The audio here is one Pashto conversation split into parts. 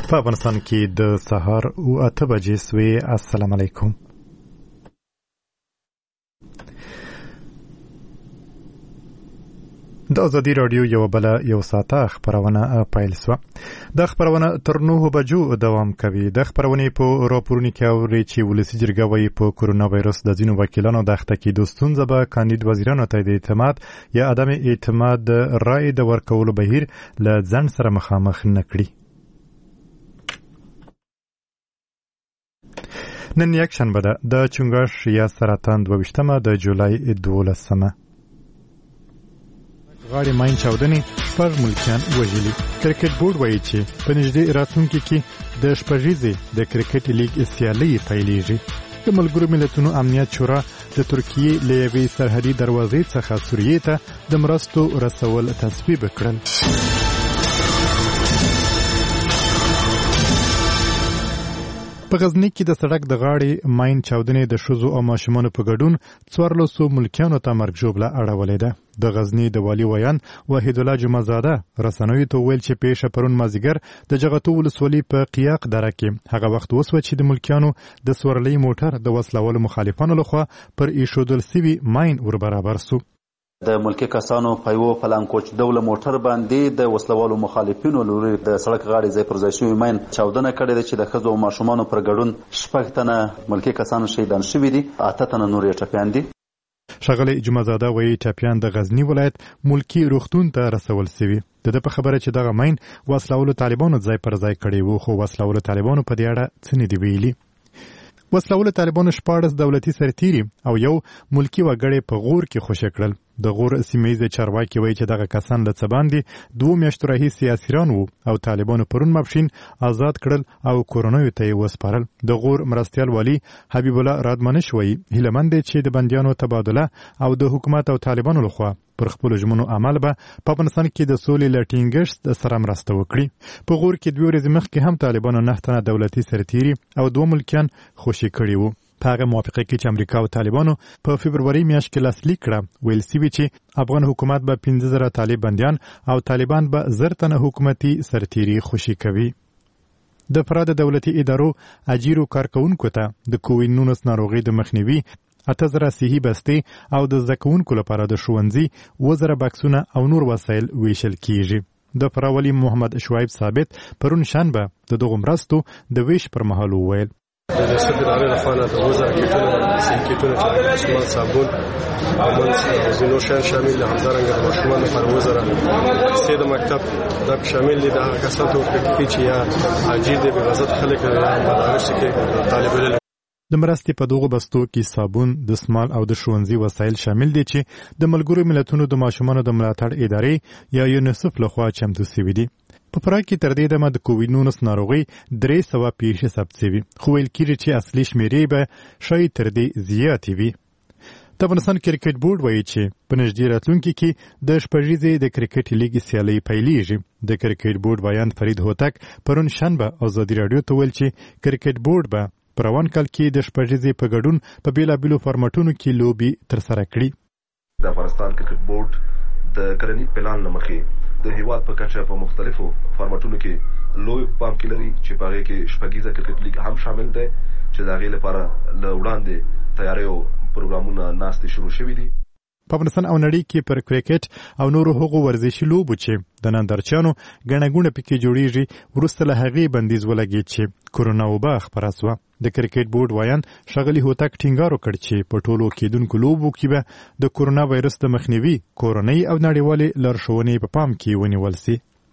په افغانستان کې د سهار 8 بجې سوې. السلام علیکم. د ازادي رادیو یو ساعته خبرونه پیل شوه. د خبرونه تر 9 بجو دوام کوي. د خبرونې په راپورونو کې اوري چې ولسی جرګه وايي په کورونا وایرس د ځینو وکیلانو د اخته کېدو ستونزه به کاندید وزیرانو ته د اعتماد یا عدم اعتماد رای د ورکولو بهیر له ځنډ سره مخامخ نه کړي. نن یک شنبه ده د چنګاش یا سرطان 22مه د جولای 12مه. غاړي ماین چاودنې شپږ ملکیان وژلي. کرکټ بورډ وایي چې په نږدې راتلونکي کې د شپږیزې د کرکټ لیګ سیالۍ پیلېږي. د ملګرو ملتونو امنیت شورا د ترکیې له یوې سرحدي دروازې څخه سوریې ته د مرستو رسول تصویب کړل. په غزنی کې د سړک د غاړې ماین چاودنې د ښځو او ماشومانو په ګډون 1400 ملکیانو ته مرګ ژوبله اړولې ده. د غزنی د والي ویان وحید الله جمعزاده رسنیو ته ویل چې پیښه پرون مازیګر د جغتو ولسوالۍ په قیاق دره کې هغه وخت وسوه چې د ملکیانو د سورلۍ موټر د وسلوالو مخالفانو لخوا پر ایښودل سوي ماین ور برابر سو. د ملکی کسانو په یو پلانکوچ ډوله موټر باندې د وسلوالو مخالفینو لوري د سړک غاړې ځای پر ځای شوی ماین چاودنه کړې ده چې د ښځو او ماشومانو پر ګډون 6 تنه ملکی کسانو شهیدان شوي دي، 8 تنه نور یې ټپیان دي. ښاغلی جمعزاده وایي ټپیان د غزنی ولایت ملکی روغتون ته رسول سوي. د ده په خبره چې دغه ماین وسلوالو طالبانو ځای پر ځای کړی وو، خو وسلوالو طالبانو په دې اړه څه نه دي ویلي. وسلوالو طالبانو 14 دولتي سرتیري او یو ملکی وګړی په غور کې خوشی کړل. د غور سیمه چارواکي وایي چې دغه کسان له څه باندې 2 میاشتو راهیسې اسیران وو او طالبانو پرون ماپښین آزاد کړل او کورونیو ته یې وسپارل. د غور مرستیال والی حبیب الله رادمنش وایي هیلهمند دی چې د بندیانو تبادله او د حکومت او طالبانو لخوا پر خپل ژمنو عمل به په افغانستان کې د سولې لټینګښت سره مرسته وکړي. په غور کې 2 ورځې مخکې هم طالبانو 9 تنه دولتي سرتیري او 2 ملکیان خوشي کړي وو. په هغه موافقه کې چې امریکا او طالبانو په فبروري میاشت کې لاسلیک کړه، ویل سوي چې افغان حکومت به 15,000 طالب بندیان او طالبان به 1000 تنه حکومتي سرتیري خوشي کوي. د فراد دولتي ادارو اجیرو کارکونکو ته د کووید-19 ناروغي د مخنیوي 8000 صحي بستې او د زکونکو لپاره د ښوونځي 1000 بکسونه او نور وسایل ویشل کیږي. د فراولي محمد شعیب ثابت پرون شنبه د دغه مرستو د ویش پر مهال وویل د سپید علی لخوانه د 1000 کیټونه سي کیټونه چې صابون او زینو شامل له همدارنګه د ماشومان لپاره 1000 سید مکتب د شامل دي. د هغه کسانو کې چې یا اجیر د بغزت خلک د مدارس کې طالب علم د مرستې په دغه بستو کې صابون، دستمال او د ښوونځي وسایل شامل دي چې د ملګرو ملتونو د ماشومانو د ملاتړ ادارې یا یونیسف لخوا چمتو شوي دي. په پراګ کې تر دې دمه د کووید-19 ناروغي 300 پیښې ثبت شوي، خو ویل کېږي چې اصلي شمیرې به شاید تر دې زیاتې وي. د افغانستان کرکټ بورډ وایي چې په نږدې راتلونکي کې د شپږیزې د کرکټ لیګ سیالۍ پیلېږي. د کرکټ بورډ بیان فرید هوتک پرون شنبه ازادي رادیو ته ویل چې کرکټ بورډ به په روان کال کې د شپږیزې په ګډون په بیلابیلو فارمټونو کې لوبي ترسره کړي. د افغانستان کرکټ بورډ د کرنی پلان لمخې د هیواد په کچه په مختلفو فارمټونو کې لوی پام کې لري چې په هغې کې شپږیزه کرکټ لیګ هم شامل دی چې د هغې لپاره له وړاندې تیاریو پروګرامونه ناستې شروع شوي دي. په افغانستان او نړۍ کې پر کرکټ او نورو هغو ورزشي لوبو چې د نندارچیانو ګڼه ګوڼه پکې جوړیږي وروسته له هغې بندیز ولګېد چې کورونا وبا خپره سوه. د کرکټ بورډ ویان ښاغلي هوتک ټینګار وکړ چې په ټولو کېدونکو لوبو کې به د کورونا وایرس د مخنیوي کورنۍ او نړیوالې لارښوونې په پام کې ونیول سي.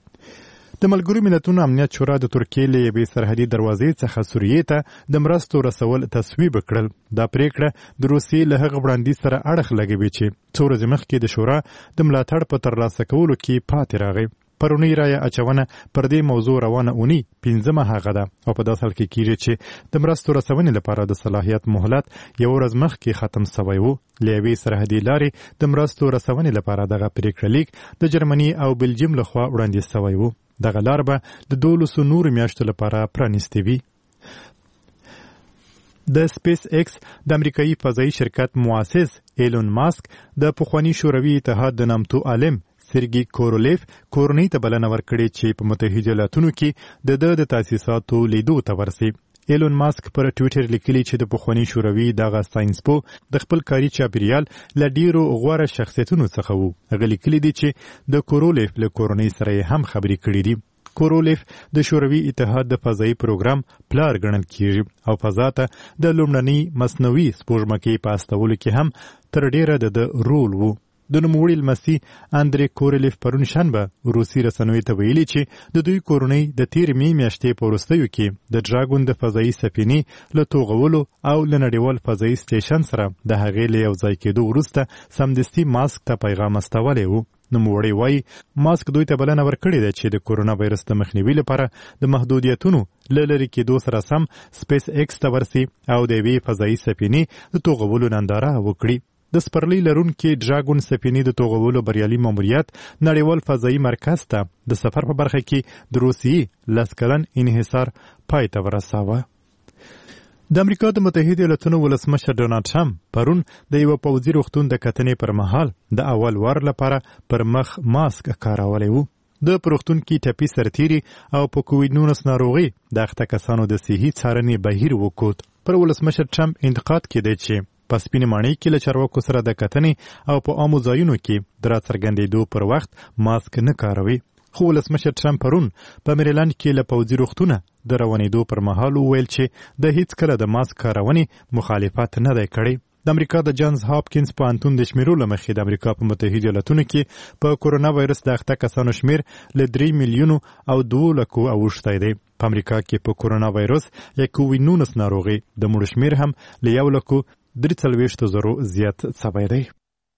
د ملګرو ملتونو امنیت شورا د ترکیې له یوې سرحدي دروازې څخه سوریې ته د مرستو رسول تصویب کړل. دا پریکړه د روسیې له هغه وړاندیز سره اړخ لګوي چې څو ورځې مخکې د شورا د ملاتړ په ترلاسه کولو کې پاتې راغی. پرونی رایه اچونه پر دې موضوع روانه اونۍ 15مه هغه ده او په داسې حال کې کېږي چې د مرستو رسونې لپاره د صلاحیت مهلت یو ورځ مخکې ختم سوی و. له یوې سرحدي لارې د مرستو رسونې لپاره دغه پریکړه لیک د جرمني او بلجیم لخوا وړاندیز سوی و. دغه لار به د 12 نورو میاشتو لپاره پرانیستې وي. د سپیس ایکس د امریکایي فضایي شرکت مؤسس ایلون ماسک د پخوانی شوروي اتحاد د نامتو عالم سرګي کورولیف کورنۍ ته بلنه ورکړې چې په متحده ایالاتونو کې د تاسیساتو لیدو ته ورسي. ایلون ماسک پر ټویټر لیکلی چې د پخوانی شوروي دغه ساينسپو د خپل کاري چاپیریال له ډیرو غوره شخصیتونو څخه وو. هغه لیکلی دی چې د کورولیف له کورنۍ سره هم خبرې کړې دي. کورولیف د شوروي اتحاد د فضایي پروګرام پلار ګڼل کیږي او فضا ته د لومړنۍ مصنوعي سپوږمکۍ په استولو کې هم تر ډیره د رول وو. د نوموړي لمسی اندرې کورولیف پرون شنبه روسي رسنیو ته ویلي چې د دوی کورنۍ د تېرې مې میاشتې په وروستیو کې د ډراګون د فضایي سفینې له توغولو او له نړیوال فضایي سټیشن سره د هغې له یوځای کېدو وروسته سمدستي ماسک ته پیغام استولی وو. نوموړی وایي ماسک دوی ته بلنه ورکړې ده چې د کورونا وایرس د مخنیوي لپاره د محدودیتونو له لرې کېدو سره سم سپیس ایکس ته ورسي او د یوې فضایي سفینې د توغولو ننداره وکړي. د سپرلی لرونکي ډراګون سفینې د توغولو بریالي ماموریت نړیوال فضایي مرکز ته د سفر په برخه کې د روسیې 10 کلن انحصار پای ته ورساوه. د امریکا د متحده ایالاتونو ولسمشر ډونالډ ټرمپ پرون د یو پوځي روغتون د کتنې پر مهال د اول وار لپاره پر مخ ماسک کارولی وو. د روغتون کې ټپي سرتیري او په کووډ-19 ناروغي د اخته کسانو د صحي څارنې بهیر وکوت. پر ولسمشر ټرمپ انتقاد کېده چې په سپینې ماڼۍ کې له چارواکو سره د کتنې او په عامو ځایونو کې د راڅرګندېدو پر وخت ماسک نه کاروي. خو ولسمشر ټرمپ پرون په میریلند کې له پوځي روغتونه د روانېدو پر مهال وویل چې د هیڅ کله د ماسک کارونې مخالفت نه دی کړی. د امریکا د جانز هاپکینز پوهنتون د شمیرو له مخې د امریکا په متحده ایالاتونو کې په کورونا وایرس د اخته کسانو شمیر له 3 میلیونو او 2 لکو اوښتی دی. په امریکا کې په کورونا وایرس یا کووډ-19 ناروغي د مړو شمیر هم له 1 لکو 43,000 زیات شوی دی.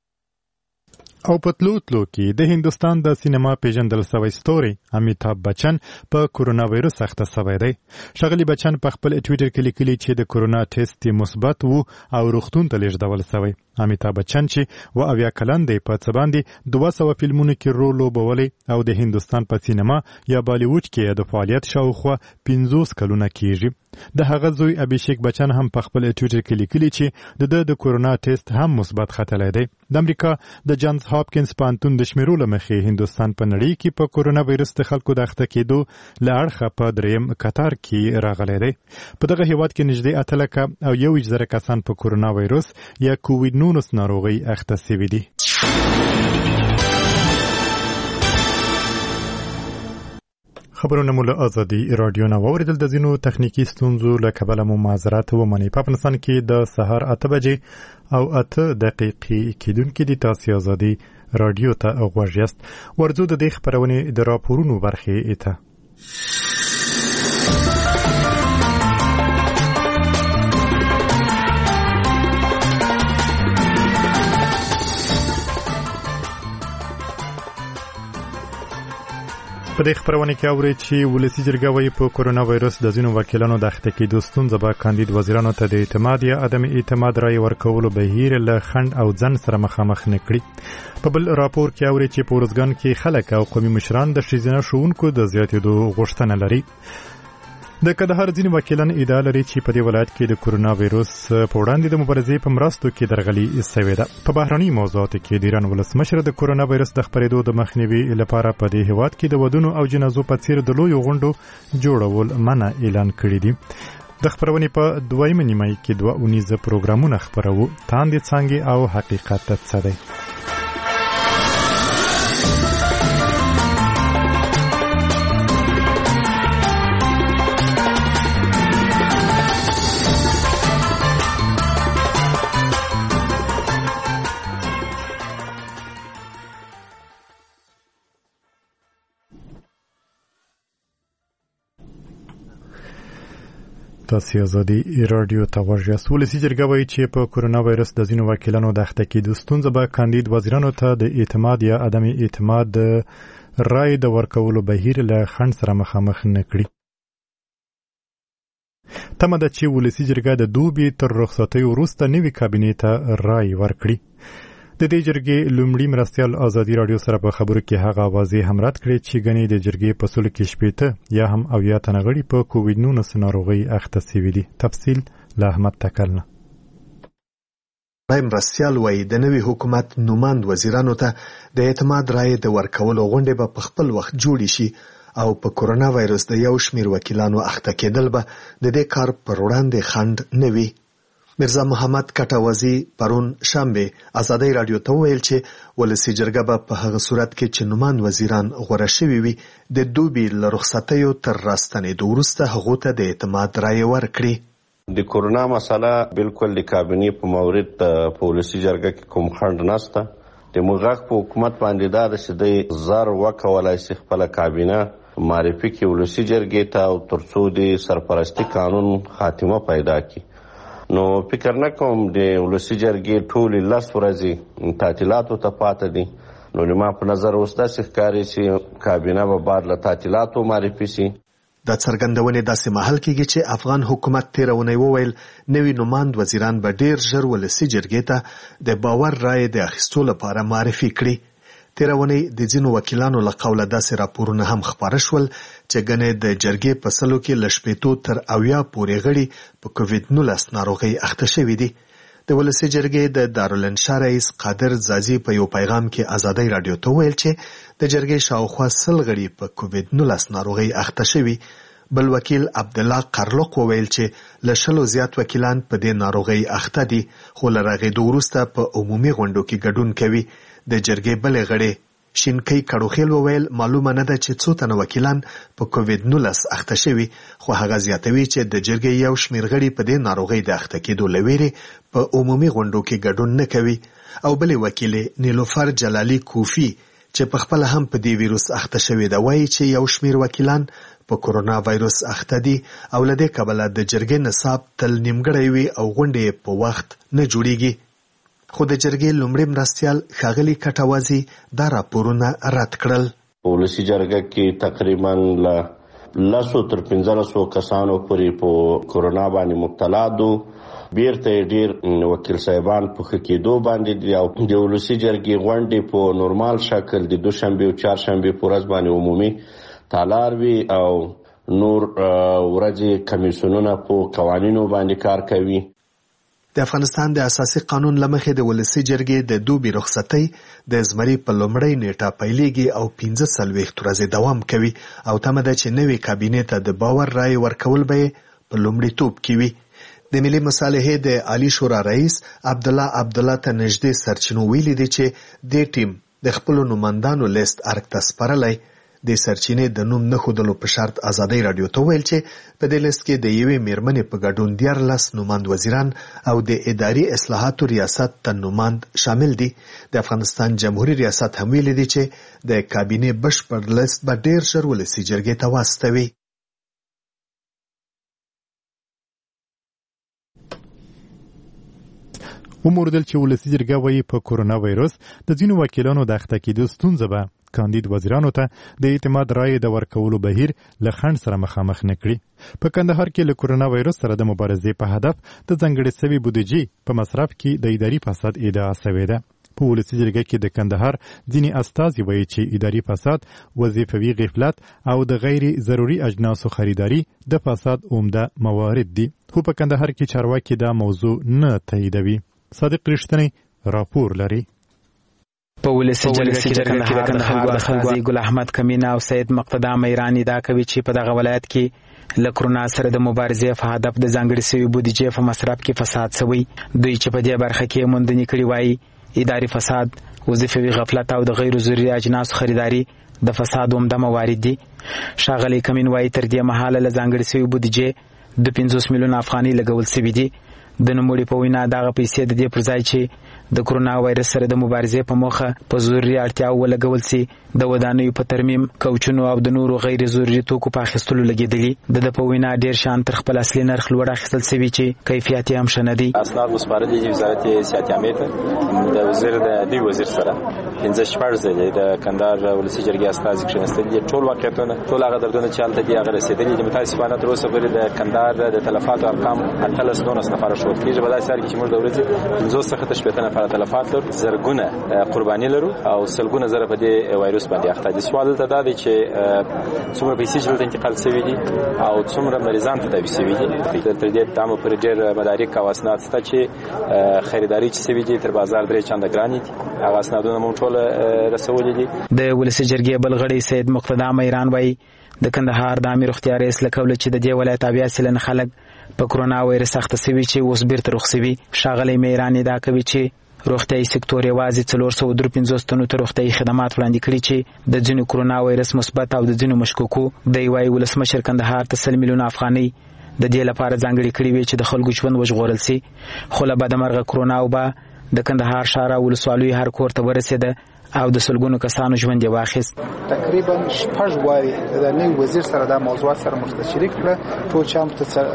او په تلو کې د هندوستان د سینما پیژندل شوی ستوري امیتاب بچن په کورونا وایرس اخته شوی دی. ښاغلي بچن په خپل ټویټر کې لیکلي چې د کورونا ټیسټ مثبت وو او روغتون ته لیږدول شوی. امیتاب بچن چې 80 کلن دی په څه باندې 200 فلمونو کې رول لوبولی او د هندوستان په سینما یا بالیووډ کې د فعالیت شاوخوا 50 کلونه کیږي. د هغه زوی ابھیشیک بچن هم په خپل ټویټر کې لیکلي چې د کورونا ټیسټ هم مثبت ختلی دی. د امریکا د جانز هاپکینز پوهنتون د شمیرو له مخې هندوستان په نړۍ کې په کورونا وایرس د خلکو د اخته کېدو له اړخه په 3م قطار کې راغلی دی. په دغه هیواد کې نږدې 8 لکه او 1,000 کسان په کورونا وایرس یا کووډ-19 ناروغۍ اخته شوي دي. خبرونه مو له ازادي رادیو نه واوریدل. د ځینو تخنیکی ستونزو له کبله مو معذرت ومنئ. په افغانستان کې د سهار 8 بجې او 8 دقیقې کېدونکې د تاسو ازادي رادیو ته غوږ یاست. ورځو د دې خبرونې د راپورونو برخې ته. په دې خبرونه کې اوري چې ولسی جرګه وايي په کورونا وایرس د ځینو وکیلانو د اخته کېدو ستونزه به کاندید وزیرانو ته د اعتماد یا عدم اعتماد رای ورکولو بهیر له خنډ او ځنډ سره مخامخ نه کړي. په بل راپور کې اوري چې په ورځګان کې خلک او قومي مشران د ښځینه ښوونکو د زیاتېدو غوښتنه لري. د کندهار ځینې وکیلان ادعا لري چې په دې ولایت کې د کورونا وایرس په وړاندې د مبارزې په مرستو کې درغلي شوې ده. په بهرني موضوعاتو کې د ایران ولسمشر د کورونا وایرس د خپرېدو د مخنیوي لپاره په دې هیواد کې د ودونو او جنازو په څیر د لویو غونډو جوړول منع اعلان کړي دي. د خبرونې په 2مه نیمایي کې 2 اونیزه پروګرامونه خپرو. تاندې څانګې او حقیقت څه دی؟ تاسو ازادي رادیو ته غوږ یاست. ولسی جرګه وايي چې په کورونا وایرس د ځینو وکیلانو د اخته کېدو ستونزه به کاندید وزیرانو ته د اعتماد یا عدم اعتماد رای د ورکولو بهیر له خنډ سره مخامخ نه کړي. تمه ده چې ولسی جرګه د دوبي تر رخصتۍ وروسته نوي کابینې ته رای ورکړي. د دې جرګې لومړي مرستیال ازادي رادیو سره په خبرو کې هغه واضح هم رد کړی چې ګنې د جرګې په سلو کې 80 یا هم 80 تنه غړي په کووډ-19 ناروغۍ اخته شوي دي. تفصیل له احمد تکلنه. مرستیال وایي د نوي حکومت نوماند وزیرانو ته د اعتماد رایې د ورکولو غونډې به په خپل وخت جوړې شي او په کورونا وایرس د یو شمېر وکیلانو اخته کېدل به د دې کار پر وړاندې خنډ نه وي. میرزا محمد کټاوزي پرون شنبه ازادۍ راډیو ته وویل چې ولسي جرګه به په هغه صورت کې چې نوماند وزیران غوره شوي وي د دوبي له رخصتیو تر راستنېدو وروسته هغو ته د اعتماد رایې ورکړي. د کورونا مسله بالکل د کابینې په مورد په ولسي جرګه کې کوم خنډ نشته. د موږ په حکومت باندې دا د سیدې زر وکولای شي خپل کابینه معرفي کې ولسي جرګې ته او ترڅو د سرپرستی قانون خاتمه پیدا کړي. نو فکر نه کوم د ولسي جرګې ټولې 10 ورځې تعطیلاتو ته پاتې دي. نو ما په نظر اوس داسې ښکاري چې کابینه به بعد له تعطیلاتو معرفي شي. دا څرګندونې داسې مهال کېږي چې افغان حکومت تېره اونۍ وویل نوي نوماند وزیران به ډېر ژر ولسي جرګې ته د باور رایې د اخیستو لپاره معرفي کړي. تېره اونۍ د ځینو وکیلانو له قوله داسې راپورونه هم خپاره شول چې ګنې د جرګې په سلو کې له 80 تر 90 پورې غړي په کووډ-19 ناروغۍ اخته شوي دي. د ولسي جرګې د دارالانشا رئیس قادر زازي په یو پیغام کې ازادۍ راډیو ته وویل چې د جرګې شاوخوا 100 غړي په کووډ-19 ناروغۍ اخته شوي. بل وکیل عبدالله قرلق وویل چې له 100 زیات وکیلان په دې ناروغۍ اخته دي خو له رغېدو وروسته په عمومي غونډو کې ګډون کوي. د جرګې بلې غړي شینکۍ کړوخیل وویل معلومه نه ده چې څو تنه وکیلان په کووډ-19 اخته شوي خو هغه زیاتوي چې د جرګې یو شمېر غړي په دې ناروغۍ د اخته کېدو له ویرې په عمومي غونډو کې ګډون نه کوي. او بلې وکیلې نیلوفر جلالي کوفي چې په خپل هم په دې ویروس اخته شوي ده وایي چې یو شمېر وکیلان په کورونا وایرس اخته دي او له دې کبله د جرګې نصاب تل نیمګړی وي او غونډې په وخت نه جوړیږي. خو د جرګې لومړی مرستیال ښاغلي کټاوزي دا راپورونه رد کړل. په ولسي جرګه کې تقریبا له 10 تر 15 کسانو پورې په کورونا باندې مبتلا دو. بیرته ډیر وکیل صاحبان په ښه کېدو باندې دي او د ولسي جرګې غونډې په نورمال شکل د دوشنبه او چهارشنبه په ورځ باندې عمومي تالار وي او نور ورځې کمیسیونونه په قوانینو باندې کار کوي. د افغانستان د اساسي قانون لمخې د ولسي جرګې د دوبي رخصتۍ د زمري په لومړۍ نیټه پیلېږي او 15 ورځې دوام کوي او تمه ده چې نوې کابینې ته د باور رایې ورکول به په لومړیتوب کې وي. د ملي مصالحې د عالی شورا رئیس عبدالله ته نږدې سرچینو ویلي دي چې د ټیم د خپل نوماندانو لیست ارګ ته سپارلی. د سرچینې د نوم نه ښودلو په شرط ازادۍ راډیو ته ویل چې په دې لیست کې د یوې میرمنې په ګډون 14 نوماند وزیران او د اداري اصلاحاتو ریاست ته نوماند شامل دي. د افغانستان جمهوریت ریاست هم ویلي دي چې د کابینې بشپړ لیست به ډېر ژر ولسي جرګې ته واستوي. وموردل چې ولسي جرګه وایي په کورونا وایرس د ځینو وکیلانو د اخته کېدو ستونزه به کاندید وزیرانو ته د اعتماد رایې د ورکولو بهیر له خنډ سره مخامخ نه کړي. په کندهار کې له کورونا وایرس سره د مبارزې په هدف د ځانګړې سوي بودیجې په مصرف کې د اداري فساد ادعا شوې ده. په ولسي جرګه کې د کندهار ځینې استازي وایي چې اداري فساد، وظیفوي غفلت او د غیر ضروري اجناسو خریداري د فساد عمده موارد دي. خو په کندهار کې چارواکي دا موضوع نه تاییدوي. صادق رښتینی راپور لري. په ولسي جرګه کې د کندهار د خلکو ګل احمد کمینه او سید مقتدا میرانی دا کوي چې په دغه ولایت کې له کرونا سره د مبارزې په هدف د ځانګړې سوي بودیجې په مصرف کې فساد شوی. دوی چې په دې برخه کې موندنې کړي وایي اداري فساد، وظیفوي غفلت او د غیر ضروري اجناسو خریداري د فساد عمده موارد دي. ښاغلی کمین وایي تر دې مهاله له ځانګړې سوي بودیجې د 50 میلیونه افغانۍ لګول شوي دي. د نوموړي په وینا دغه پیسې د دې پر ځای چې د کرونا وایرس سره د مبارزې په موخه په ضروري اړتیاو ولګول سي د ودانیو په ترمیم، کوچونو او د نورو غیر ضروري توکو په اخیستلو لګېدلي. د په وینا ډېر شیان تر خپل اصلي نرخ لوړ اخیستل سوي چې کیفیت یې هم ښه نه دي. اسناد وسپارلي دي وزارت صحت عامه ته د وزیر د دوی وزیر سره 15 ځله د کندهار ولسي جرګې استازي کښېنستلي دي. ټول واقعیتونه، ټول هغه دردونه چې هلته دي هغه رسېدلي دي. متاسفانه تر اوسه پورې د کندهار د تلفاتو ارقام 18 نفره ښودل کېږي. په داسې حال کې چې موږ د ورځې 50 څخه تر 80 لپاره تلفات لرو، زرګونه قرباني لرو او سلګونه زره په دې وایروس باندې اخته دي. سوال دلته دا دی چې څومره پیسې چې انتقال شوي دي او څومره مریضان تداوي شوي دي. تر دې تمام پر ډېر مدارک او اسناد شته چې خریداري چې شوي دي تر بازار 3 چنده ګرانې دي. هغه اسنادونه موږ ټول رسولي دي. د ولسی جرګې بل غړي سید مقتدا میران وایي د کندهار د امیر روغتیا رئیس له قوله چې د دې ولایت 80 سلنه خلک په کرونا وایرس اخته شوي چې اوس بیرته رخصوي. ښاغلی میران ادعا کوي چې روغتیايي سکتور یوازې 453 تنو ته روغتیايي خدمات وړاندې کړي چې د ځینو کرونا وایرس مثبت او د ځینو مشکوکو. دی وايي ولسمشر کندهار ته 100 میلیونه افغانۍ د دې لپاره ځانګړي کړي وي چې د خلکو ژوند وژغورل شي. خو له بدمرغه کرونا وبا د کندهار ښار او ولسوالیو هر کور ته ورسېده او د سلګونو کسانو ژوند یې واخیست. تقریبا 6 واري د نوي وزیر سره د موضوعات سره مستشرک کړ، ټول چم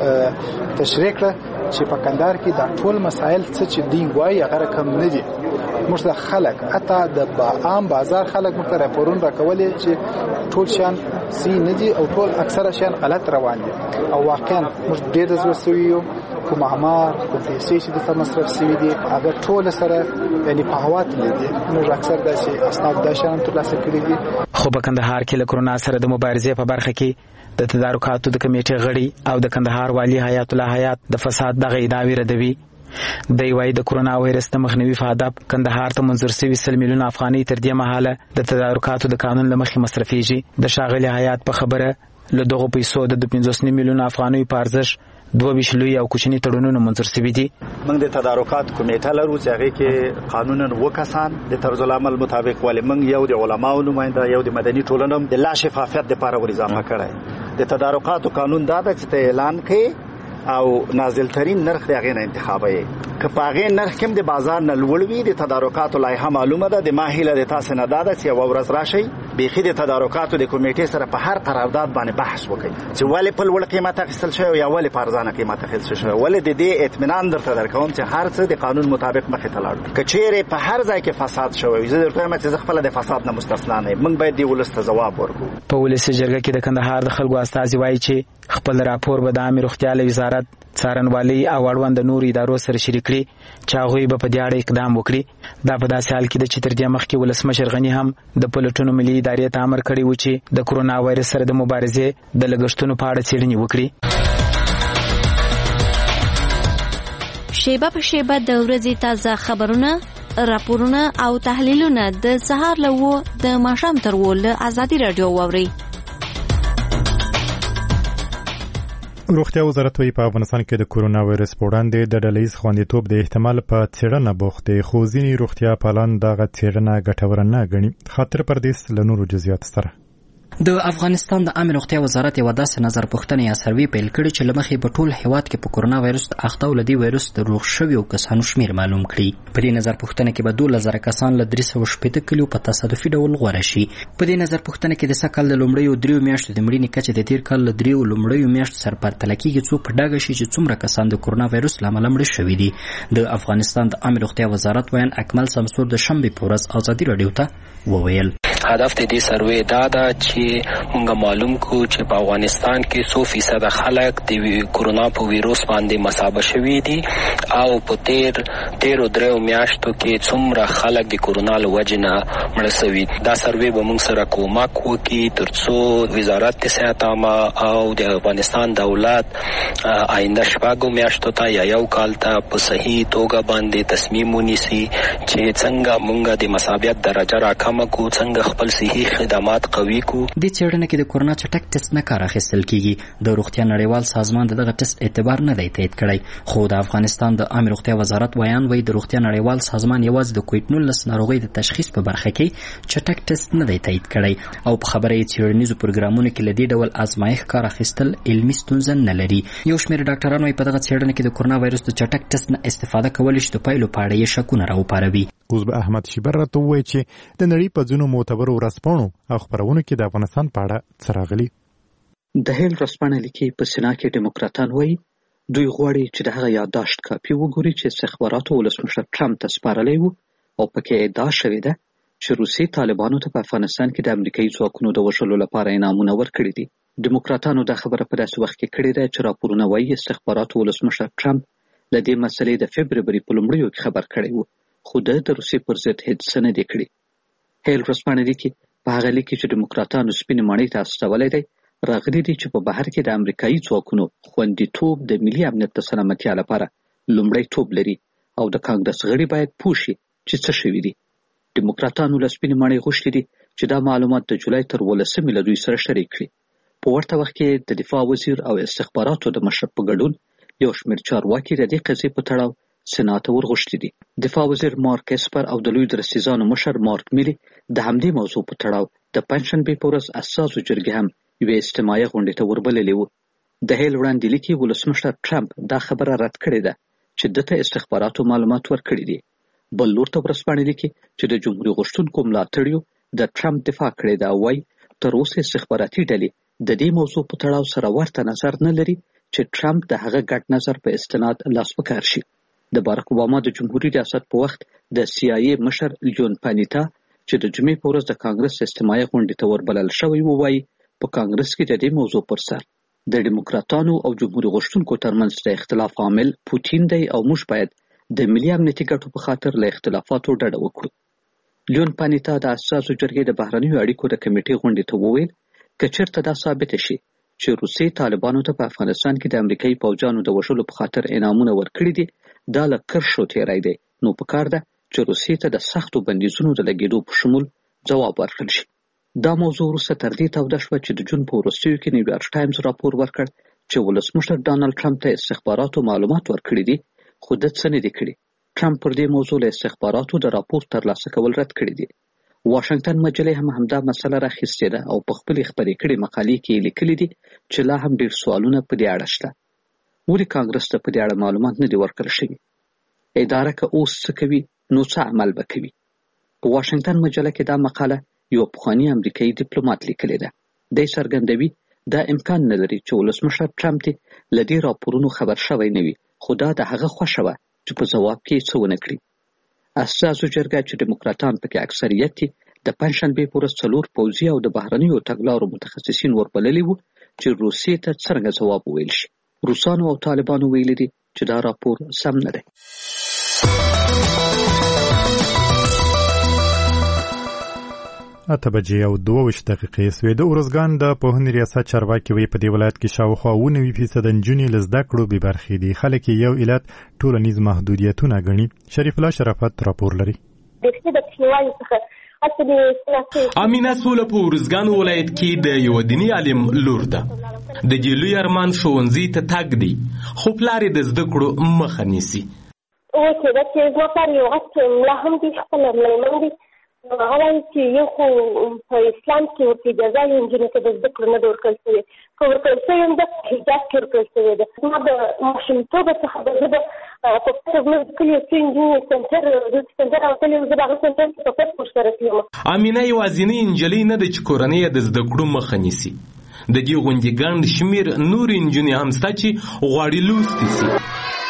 تشریح کړ چې په کندهار کې د ټول مسایل څه چې دی وایي هغه کم نه دي. موږ د خلک حتی د عام بازار خلک موږ راپورونه راکولې چې ټول شان سي نه دي او ټول اکثره شان غلط روان دي او واقعا موږ ډېر زوسوي یو کوم اعمار کوم پیسې چې د مصرف شوي دي هغه ټول سره یعنی په هوا تللي دي. موږ اکثر داسې اسناد د شان ترلاسه کړي دي. خو په کندهار کې له کرونا سره د مبارزې په برخه کې د تدارکاتو د کمیټې غړي او د کندهار والی حیات الله حیات د فساد دغه ادعاوې ردوي. دی وايي د کرونا وایرس د مخنیوي په هدف کندهار ته منظور شوي 100 میلیونه افغانۍ تر دې مهاله د تدارکاتو د قانون له مخې مصرفېږي. د ښاغلي حیات په خبره له دغو پیسو د 15 میلیونه افغانۍ په ارزښت 22 لوی او کوچني تړونونه منظور شوي دي. موږ د تدارکات کمیټه لرو چې هغه کې قانونا وکسان د طرز العمل مطابق ولې موږ یو د علماو نماینده یو د مدني ټولنې د لا شفافیت لپاره ورزامه کړای. د تدارکات قانون دا د چې اعلان کړي او نازل ترين نرخ د هغه نه انتخابي که پاغه نرخ کوم د بازار نه لوړوي د تدارکات لایحه معلومه ده. د ماهیله د تاسو نه داده چې ورځ راشي بيخي د تدارکات د کمیټې سره په هر قرارداد باندې بحث وکړي چې ولې په لوړ قیمت اخیستل شوی یا ولې په ارزانه قیمت اخیستل شوی، ولې د دې اطمینان درته درکوم چې هر څه د قانون مطابق مخې ته لاړ. که چیرې په هر ځای کې فساد شوی زه درته وایم چې خپل د فساد نه مستثنا نه، موږ باید دی ولست جواب ورکړو. په ولسی جرګه کې د کندهار د خلکو استازي وایي چې خپل راپور به د امیر روغتیا وزارت څارنوالي او اړوند نور ادارو سره شریک کړي چې هغوی به په دې اړه اقدام وکړي. دا په داسې حال کې ده چې تر دې مخکې ولسمشر غني هم د پلټونو ملي ادارې ته امر کړی و چې د کرونا وایرس سره د مبارزې د لګښتونو په اړه څېړنې وکړي. شیبه په شیبه د ورځې تازه خبرونه، راپورونه او تحلیلونه د سهار له 9 د ماښام تر 10 له ازادي رادیو واورئ. روغتیا وزارت وايي په افغانستان کې د کرونا وایرس په وړاندې د ډلهییز خوندیتوب د احتمال په څېړنه بوخت دی، خو ځینې روغتیا پالان دغه څېړنه ګټوره نه ګڼي. خاطر پردیس له نورو جزئیاتو سره. د افغانستان د عامه روغتیا وزارت یو داسې نظر پوښتنه یا سروې پیل کړی چې لمخې په ټول هیواد کې په کرونا وایرس اخته ولدي وایرس د روغ شویو کسانو شمیر معلوم کړي. په دې نظر پوښتنه کې به 2000 کسان له 360 کلیو په تصادفي ډول غوړه شي. په دې نظر پوښتنه کې د سکل د لومړیو 3 میاشتو د مړینې کچه د تیر کال له 3 لومړیو میاشتو سره پرتله کېږي، څو په ډاګه شي چې څومره کسان د کرونا وایرس له امله مړه شوي دي. د افغانستان د عامه روغتیا وزارت ویان اکمل سمسور د شنبې په ورځ ازادي رادیو ته وویل هدف د دې سروې دا ده چې موږ معلوم کو چې په افغانستان کې 100% خلک د کرونا په وایرس باندې مصاب شوي دي او په تیر 3 میاشتو کې څومره خلک د کرونا له وجې نه مړه شوي. دا سروې به موږ سره کومک وکړي ترڅو وزارت صحت عامه او د افغانستان دولت آینده 4 میاشتو ته یا یو کال ته په صحیح توګه باندې تصمیم ونیسي چې څنګه موږ د مصابیت درجه راکمه کو، څنګه خپل صحي خدمات قوي کو. د څېړنې کې د کرونا چټک ټیسټ نه کار اخیستل کیږي. د روغتیا نړیوال سازمان دغه ټیسټ اعتبار نه دی تایید کړی، خو د افغانستان د عامه روغتیا وزارت ویان وایي د روغتیا نړیوال سازمان یوازې د کووډ-19 ناروغۍ د تشخیص په برخه کې چټک ټیسټ نه دی تایید کړی او په خبره یې څېړنیزو پروګرامونو کې له دې ډول ازمایښت کار اخیستل علمي ستونزه نه لري. یو شمېر ډاکټران وایي په دغه څېړنه کې د کرونا وایرس د چټک ټیسټ نه استفاده کولی شي د پایلو په اړه یې شکونه راوپاروي. اوس به احمد شیبر راته ووایي چې د نړۍ په ځینو معتبرو ورځپاڼو او خپرونو کې د افغانستان په اړه څه راغلي. د هیل ورځپاڼه لیکي په سینا کې ډیموکراتان وایي دوی غواړي چې د هغه یادداشت کاپي وګوري چې استخباراتو ولسمشر ټرمپ ته سپارلی و او پکې ادعا شوې ده چې روسي طالبانو ته په افغانستان کې د امریکایي ځواکونو د وژلو لپاره انعامونه ورکړي دي. ډیموکراتانو دا خبره په داسې وخت کې کړې ده چې راپورونه وایي استخباراتو ولسمشر ټرمپ له دې مسلې د فبروري په لومړیو کې خبر کړی و خو د روسیې پر ضد هیڅ څه نه دي کړي. هیل ورځپاڼه لیکي په هغه لیک کې چې ډیموکراتانو سپینې ماڼۍ ته استولی دی راغلي دي چې په بهر کې د امریکایي ځواکونو خوندیتوب د ملي امنیت د سلامتیا لپاره لومړیتوب لري او د کانګرس غړي باید پوه شي چې څه شوي دي. ډیموکراتانو له سپینې ماڼۍ غوښتي دي چې دا معلومات د جولای تر 18 له دوی سره شریک کړي. په ورته وخت کې د دفاع وزیر او استخباراتو د مشر په ګډون یو شمېر چارواکي د دې قضیې په تړاو سېنات ته ورغوښتي دي. دفاع وزیر مارک اسپر او د لوی درستیزانو مشر مارک میلي د همدې موضوع په تړاو د پنجشنبې په ورځ اساسو جرګې هم یوې اجتماعي غونډې ته وربللې وو. د هیل وړاندې لیکي ولسمشر ټرمپ دا خبره رد کړې ده چې دته استخباراتو معلومات ورکړي دي. بل لور ته ورځپاڼه لیکي چې د جمهوریت غوښتونکو ملاتړیو د ټرمپ دفاع کړې ده او وايي تر اوسه استخباراتي ډلې د دې موضوع په تړاو سره ورته نظر نه لري چې ټرمپ د هغه ګډ نظر په استناد لاس په کار شي. د باراک اوباما د جمهوریت ریاست په وخت د CIA مشر لیون پانیتا چې د جمعې په ورځ د کانګرس اجتماعي غونډې ته وربلل شوی و وایي په کانګرس کې د دې موضوع پر سر د ډیموکراتانو او جمهوریت غوښتونکو ترمنځ د اختلاف عامل پوتین دی او موږ باید د ملي امنیتي ګټو په خاطر له اختلافاتو ډډه وکړو. لیون پانیتا د اساسو جرګې د بهرنیو اړیکو د کمیټې غونډې ته وویل که چېرته دا ثابته شي چې روسیې طالبانو ته په افغانستان کې د امریکایي پوځیانو د وژلو په خاطر انعامونه ورکړي دي دا له کرښو تېری دی نو پکار ده چې روسیې ته د سختو بندیزونو د لګېدو په شمول ځواب ورکړل شي. دا موضوع وروسته تر دې توده شوه چې د جون په وروستیو کې نیویارک ټایمز راپور ورکړ چې ولسمشر ډانلډ ټرمپ ته استخباراتو معلومات ورکړي دي خو ده څه نه دي کړي. ټرمپ پر دې موضوع له استخباراتو د راپور ترلاسه کول رد کړي دي. واشنگټن مجلې هم همدا مسله راخیستې ده او په خپلې خپرې کړې مقالې کې لیکلي دي چې لا هم ډېر سوالونه په دې اړه شته. ولې کانګرس ته په دې اړه معلومات نه دي ورکړل شوي؟ اداره که اوس څه کوي نو څه عمل به کوي؟ په واشنگټن مجله کې دا مقاله یو پخواني امریکایي ډیپلوماټ لیکلې ده. دی څرګندوي دا امکان نه لري چې ولسمشر ټرمپ دې له دې راپورونو خبر شوی نه وي خو دا د هغه خوښه وه چې په ځواب کې څه ونه کړي. اساسو جرګه چې ډیموکراتان پکې اکثریت دي د پنجشنبې په ورځ 4 پوځي او د بهرنیو تګلارو متخصصین وربللي وو چې روسیې ته څرنګه ځواب وویل شي. روسانو او طالبانو ویلي دي چې دا راپور سم نه دی. اته بجې او 22 دقیقې سوې. د ارزګان د پوهنې ریاست چارواکي وی په دې ولایت کې شاوخوا 90% نجونې له زده کړو بې برخې دي. خلک یو علت ټولنیز محدودیتونه ګڼي. شریف الله شرافت راپور لري. امینه سوله په ارزګان ولایت کې د یو دیني عالم لور ده. د جلوی ارمان ښوونځي ته تګ دی خو پلار یې د زده کړو مخه نیسي. اوکې دا چې زما پلار یو غټ ملا هم دی خپل مېرمن دی هغه وایي چې یو خو په اسلام کې ورته اجازه یې نجونې ته د زده کړو نه ده ورکړل شوې که ورکړل شوې هم ده په حجاب کې ورکړل شوې ده. زما د ماشومتوبه څخه به زه به په پټه زموږ د کلي څو نجونې سنټر راوتلې وم زه د هغه سنټر کې په پټ ورسره تلم. امینه یوازینۍ نجلۍ نه ده چې کورنۍ یې د زده کړو مخه نیسي. د دې غونډې ګڼ شمېر نورې نجونې هم شته چې غواړي لوستې سي.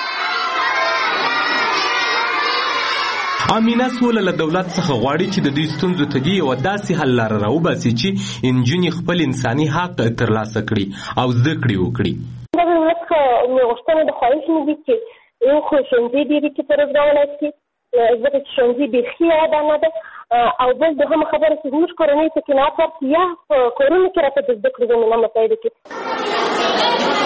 امینه سوله له دولت څخه غواړي چې د دوی ستونزو ته دې یوه داسې حل لاره راوباسي چې نجونې خپل انساني حق ترلاسه کړي او زده کړې وکړي. دا د دولت څخه مې غوښتنه د خواهش مې دي چې یو خو ښوونځي ډېرې کې په روزګان ولایت کې ځکه چې ښوونځي بیخي ودانه ده او بل دوهمه خبره چې زموږ کورنۍ ته قناعت ورکړي یا په کورونو کې راته د زده کړو زمینه مساعده کړي.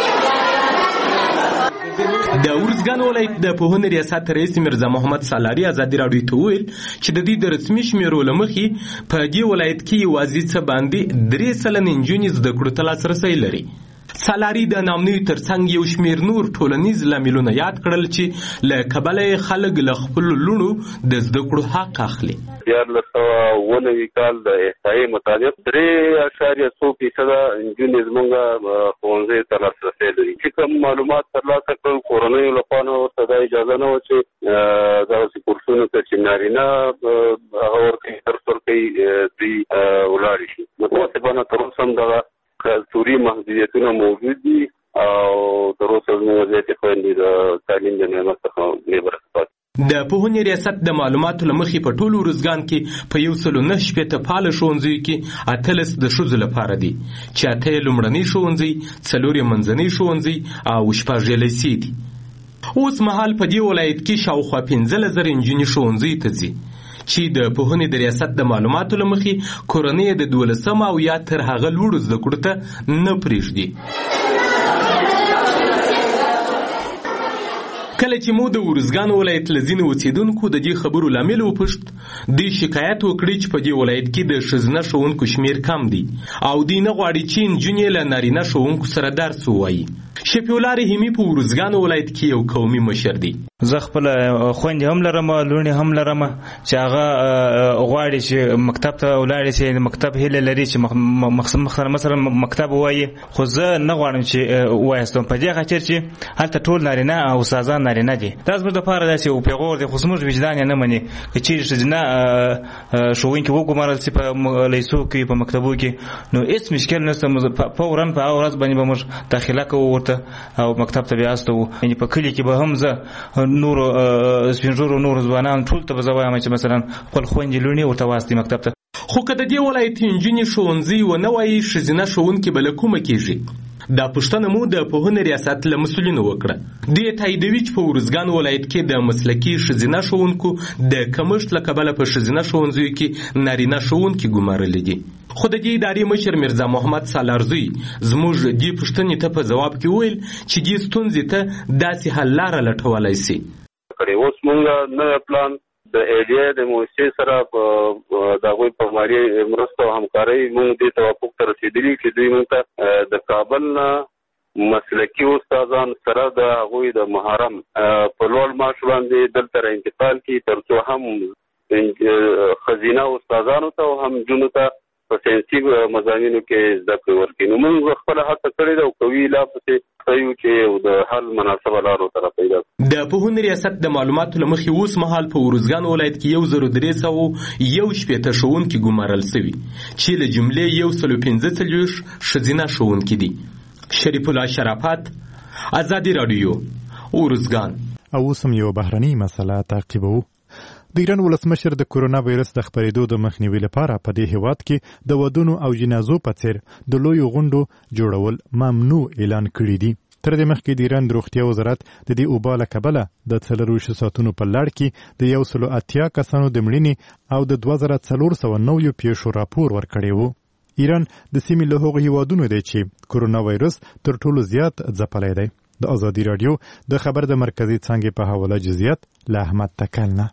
د ارزګان ولایت د پوهنې ریاست رئیس میرزا محمد سالاري ازادي راډیو ته وویل چې د دې د رسمي شمیرو له مخې په دې ولایت کې یوازې څه باندې 3% نجونې زده کړو ته لاسرسی لري. سالاري د نامنوي ترڅنګ یو شمیر نور ټولنیز لاملونه یاد کړل چې له کبله خلک له خپلو لوڼو د زده کړو حق اخلي. 1990 کال د احصایې مطابق 3.2% نجونې زموږ ښوونځیو ته لاسرسی لري. چې کوم معلومات ترلاسه کړل کورنیو لخوا نه ورته دا اجازه نه وه چې دغسې کورسونو ته چې نارینه هغه ورکوي درس ورکوي دوی ولاړې شي. متاسفانه تر اوسه هم دغه کلتوري محدودیتونه موجود دي او تر اوسه زموږ زیاتې خویندې د تعلیم د نعمت څخه بې برخې پاتې. د پوهنې ریاست د معلوماتو له مخې په ټول ارزګان کې په 109 فعاله ښوونځیو کې 18 د ښځو لپاره دي چې 8 یې لومړني ښوونځي 4 یې منځني ښوونځي او 6 یې لیسې دي. اوس مهال په دې ولایت کې شاوخوا 15,000 نجونې ښوونځي ته ځي چې د پوهنې د ریاست د معلوماتو له مخې کورنۍ د 12 او یا تر هغه لوړو زده کړو ته نه پرېږدي. کله چې مو د ارزګان ولایت له ځینو اوسېدونکو د دې خبرو لامل وپوښت، دوی شکایت وکړي چې په دې ولایت کې د ښځینه ښوونکو شمیر کم دی او دوی نه غواړي چې نجونې له نارینه ښوونکو سره درس ووایي. شفیع الله رحیمي په ارزګان ولایت کې یو قومي مشر دی. زه خپل خویندې هم لرم، لوڼې هم لرم چې هغه غواړي چې مکتب ته ولاړې شي، مکتب هیله لري چې مثلا مکتب ووایي، خو زه نه غواړم چې ووایستم په دې خاطر چې هلته ټول نارینه او استادان نارینه دي. دا زموږ دپاره داسې یو پیغور دی، خو زموږ وجدان یې نه مني که چیرې ښځینه ښوونکي وګمارل شي په لیسو کې په مکتبو کې، نو هېڅ مشکل نشته، فوراً په هغه ورځ باندې به موږ داخله کوو ورته او مکتب ته بیا استوو. یعنې په کلي کې به هم زه نورو سپین ږیرو نورو ځوانانو ټول ته به زه وایم چې مثلا خپل خویندې لوڼې ورته واستوي مکتب ته. خو که د دې ولایت نجونې ښوونځي ونه وایي، ښځینه ښوونکي به له کومه کېږي؟ دا پوښتنه مو د پوهنې ریاست له مسؤلینو وکړه. دوی تاییدوي چې په ارزګان ولایت کې د مسلکي ښځینه ښوونکو د کمښت له کبله په ښځینه ښوونځیو کې نارینه ښوونکي ګمارلي دي. خو د دې ادارې مشر میرزا محمد سالارزوی زموږ دې پوښتنې ته په ځواب کې وویل چې دې ستونزې ته داسې حل لاره لټولی سي. اوس مونږ نوی پلان د ایډیا د مؤسسې سره د هغوی په مالي مرسته او همکارۍ مونږ دې توافق ته رسېدلي چې دوی مونږ ته د کابل نه مسلکي استادان سره د هغوی د محرم په لوړ معاش باندې دلته را انتقال کړي، تر څو هم ښځینه استادانو ته او هم نجونو ته په ساینسي مضامینو کې زده کړې ورکړي. نو موږ خپله هڅه کړې ده او کوي لا پسې ښیو چې د حل مناسبه لارو سره پیدا کړو. د پوهنې ریاست د معلوماتو له مخې اوس مهال په ارزګان ولایت کې 1361 ښوونکي ګمارل سوي چې له جملې 145 ښځینه ښوونکي دي. شریف الله شرافت، ازادي راډیو، ارزګان. او اوس هم یو بهرنۍ مسله تعقیبوو. د ایران ولسمشر د کورونا وایرس د خپرېدو د مخنیوي لپاره په دې هیواد کې د ودونو او جنازو په څیر د لویو غونډو جوړول ممنوع اعلان کړي دي. تر دې مخکې د ایران د روغتیا وزارت د دې اوبا له کبله د 24 ساعتونو په لړ کې د 180 کسانو د مړینې او د 2409 پیښو راپور ورکړی و. ایران د سیمې له هغو هیوادونو دی چې کورونا وایرس تر ټولو زیات ځپلی دی. د ازادي راډیو د خبر د مرکزي څانګې په حواله جزئیات له احمد تکلنه.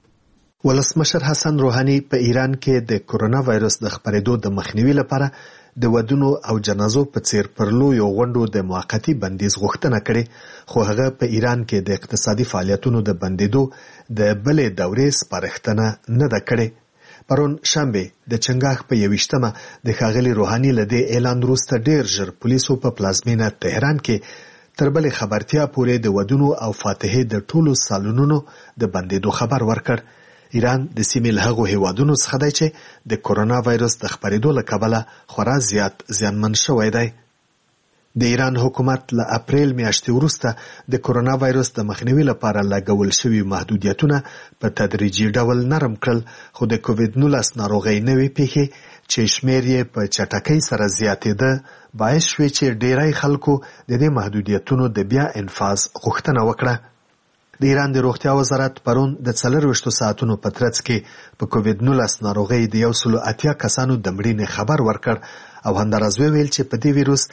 ولسمشر حسن روحاني په ایران کې د کورونا وایرس د خپرېدو د مخنیوي لپاره د ودونو او جنازو په څیر پر لویو غونډو د موقتي بندیز غوښتنه کړې، خو هغه په ایران کې د اقتصادي فعالیتونو د بندیدو د بلې دورې سپارښتنه نه ده کړې. پرون شنبه د چنګاښ په 21مه د ښاغلي روحاني له دې اعلان وروسته ډېر ژر پولیسو په پلازمینه تهران کې تر بلې خبرتیا پورې د ودونو او فاتحې د ټولو سالونونو د بندیدو خبر ورکړ. ایران د سیمې له هغو هیوادونو څخه دی چې د کورونا وایرس د خپرېدو له کبله خورا زیات زیانمن شوی دی. د ایران حکومت له اپریل میاشتې وروسته د کورونا وایرس د مخنیوي لپاره لګول شوي محدودیتونه په تدریجي ډول نرم کړل، خو د کووید-19 ناروغۍ نوې پیښې چې شمیر یې په چټکۍ سره زیاتېده باعث شوې چې ډیری خلکو د دې محدودیتونو د بیا انفاذ غوښتنه وکړه. د ایران د روغتیا وزارت پرون د 24 ساعتونو په ترڅ کې په کووید-19 ناروغۍ د 180 کسانو د مړینې خبر ورکړ او همداراز ویل چې په دې ویروس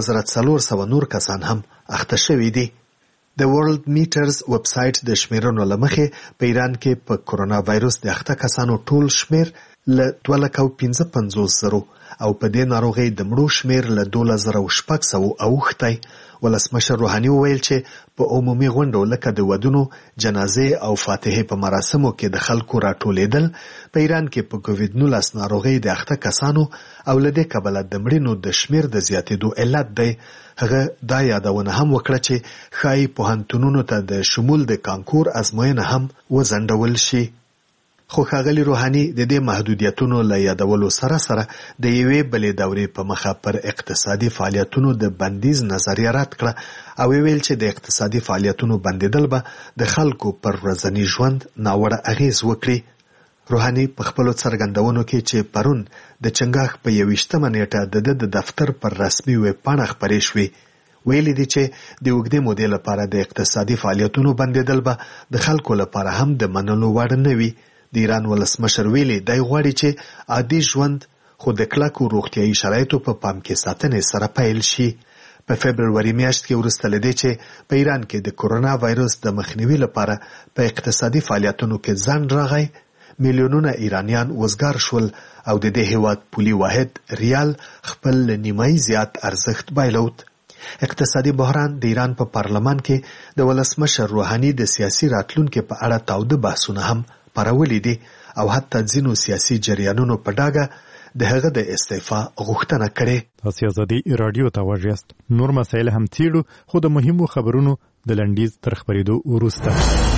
2400 نور کسان هم اخته شوي دي. د ورلد میټرز ویب سایټ د شمیرنو له مخې په ایران کې په کورونا وایرس د اخته کسانو ټول شمیر له 2,55,000 او په دې ناروغۍ د مړو شمیر له 2,600 اوښتی. ولسمشر روحاني وویل چې په عمومي غونډو لکه د ودونو، جنازې او فاتحې په مراسمو کې د خلکو راټولېدل په ایران کې په کووید-19 ناروغۍ د اخته کسانو او له دې کبله د مړینو د شمیر د زیاتېدو علت دی. هغه دا یادونه هم وکړه چې ښایي پوهنتونونو ته د شمول د کانکور ازموینه هم وځنډول شي. خو ښاغلي روحاني د دې محدودیتونو له یادولو سره سره د یوې بلې دورې په مخه پر اقتصادي فعالیتونو د بندیز نظریه رد کړه او ویل چې د اقتصادي فعالیتونو بندیدل به د خلکو پر ورځني ژوند ناوړه اغیز وکړي. روحاني په خپلو څرګندونو کې چې پرون د چنګاښ په 21مه نیټه د دفتر پر رسمي ویب پاڼه خپرې شوې ویلي دي چې د اوږدې مودې لپاره د اقتصادي فعالیتونو بندېدل به د خلکو لپاره هم د منلو وړ نه وي. د ایران ولسمشر ویلي دی غواړي چې عادي ژوند خو د کلکو روغتیایي شرایطو په پام کې ساتنې سره پیل شي. په فبروري میاشت کې وروسته له دې چې په ایران کې د کورونا وایرس د مخنیوي لپاره په اقتصادي فعالیتونو کې ځنډ راغی، میلیونونه ایرانیان وزګار شول او د دې هیواد پولي واحد ریال خپل نیمایي زیات ارزښت بایلود. اقتصادي بحران د ایران په پارلمان کې د ولسمشر روحاني د سیاسي راتلونکو په اړه تاوده بحثونه هم پارولې دي او حتی ځینو سیاسي جریانونو په ډاګه د هغه د استعفا غوښتنه کړې. تاسو ازادي رادیو ته واجیاست. نور مسایل هم څیړو، خو د مهمو خبرونو د لنډیز تر خبرېدو وروسته.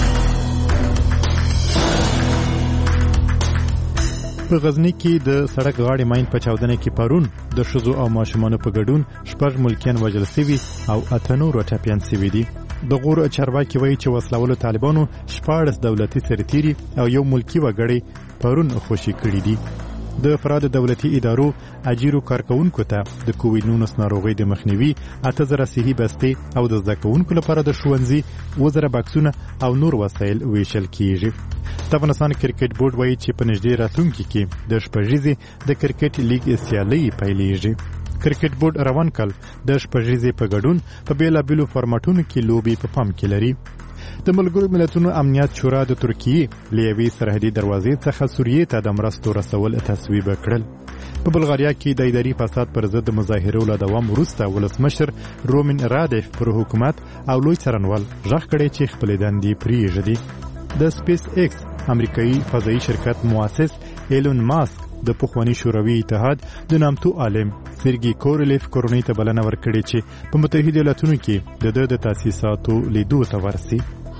په غزنی کې د سړک غاړې ماین په چاودنه کې پرون د ښځو او ماشومانو په ګډون 6 ملکیان وژل شوي او 8 نور ټپیان شوي دي. د غور چارواکي وایي چې وسلوالو طالبانو 14 دولتي سرتیري او یو ملکی وګړي پرون خوشي کړي دي. د فراد دولتي ادارو اجیرو کارکونکو ته د کووډ-19 ناروغي د مخنیوي 8000 صحي بستې او د زده کوونکو لپاره د ښوونځي 1000 بکسونه او نور وسایل ویشل کیږي. د افغانستان کرکټ بورډ وایي چې په نږدې راتلونکي کې د شپږیزې د کرکټ لیګ سیالۍ پیلېږي. کرکټ بورډ روان کال د شپږیزې په ګډون په بیلابیلو فارمټونو کې لوبي په پام کې لري. د ملګرو ملتونو امنیت شورا د ترکیې لیوي سرحدي دروازې څخه سوریې ته د مرستو رسول تصویب کړل. په بلغاریا کې د اداري فساد پر ضد مظاهرو له دوام وروسته ولسمشر رومن رادیف پر حکومت او لوی څارنوال غږ کړی چې خپل دندې پرېږدي. د سپیس ایکس امریکایي فضایي شرکت مؤسس ایلون ماسک د پخوانی شوروي اتحاد د نامتو عالم سرګي کورولیف کورنۍ ته بلنه ورکړې چې په متحده ایالاتونو کې د تاسیساتو لیدو ته ورسي.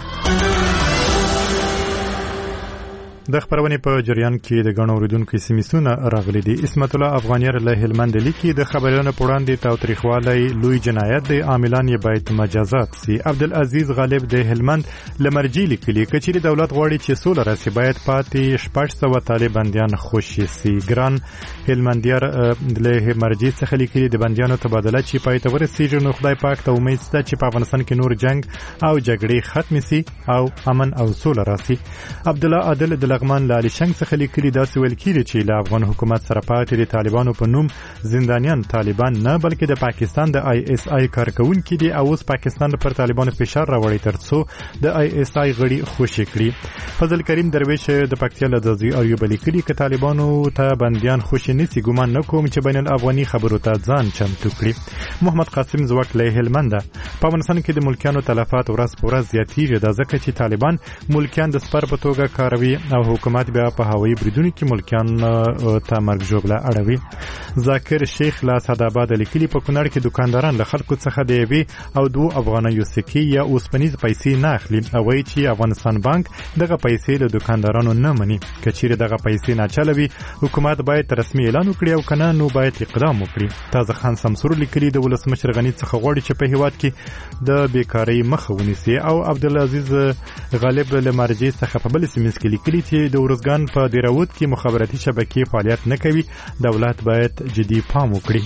د خبرونې په جریان کې د غنو اوریدونکو سیمسونه راغلي دي. اسمت الله افغانیار له هلمند لیکي د خبرونو په وړاندې تاوتریخوالی لوی جنایت دی، عاملان یې باید مجازات سي. عبدالعزیز غالب د هلمند لمرجی لیکلي کچېرې دولت غواړي چې سوله راسي باید پاتې 600 طالب بنديان خوشي سي. ګران هلمندیار له مرجی څخه لیکلي د بنديانو تبادله چې پای ته ورسیږي نو خدای پاک ته امید شته چې په افغانستان کې نور جنگ او جګړې ختم سي او امن او سوله راسي. عبد الله عادل د لغمان لالی شنګ څخه لیکلي داسې ویل کیږي چې له افغان حکومت سره پاتې د طالبانو په نوم زندانیان طالبان نه بلکې د پاکستان د ISI کارکونکي دي او اوس پاکستان پر طالبانو فشار راوړي ترڅو د ISI غړي خوشي کړي. فضل کریم درویش د پکتیا له ځای اړیو لیکلي چې طالبانو ته بنديان خوشي نسی ګومان نکوم چې بین الافغاني خبرو ته ځان چمتو کړي. محمد قاسم زوټ له هلمند په افغانستان کې د ملکیانو تلفات ورځ په ورځ زیاتېږي د ځکه چې طالبان ملکیان د سپر په توګه کاروي او حکومت بیا په هوایي بریدونو کې ملکیان ته مرګ ژوبله اړوي. ذاکر شیخ لا سعدآباد لیکلي په کونړ کې دکانداران له خلکو څخه د یوې او 2 افغانیو سکې یا اوسپنیز پیسې نه اخلي او وایي چې افغانستان بانک دغه پیسې له دکاندارانو نه مني. کچېرې دغه پیسې ناچلوي حکومت باید رسمي اعلان وکړي او کنه نو باید اقدام وکړي. تازه خان سمسور لیکلي د ولسمشر غنی څخه غواړي چې په هیواد کې د بیکاری مخه ونیسي او عبدالعزیز غالب له مرجع څخه په بل سیمه کې لیکلي چې د ورزګان په دیراوت کې مخابراتي شبکې فعالیت نه کوي، دولت باید جدي پام وکړي.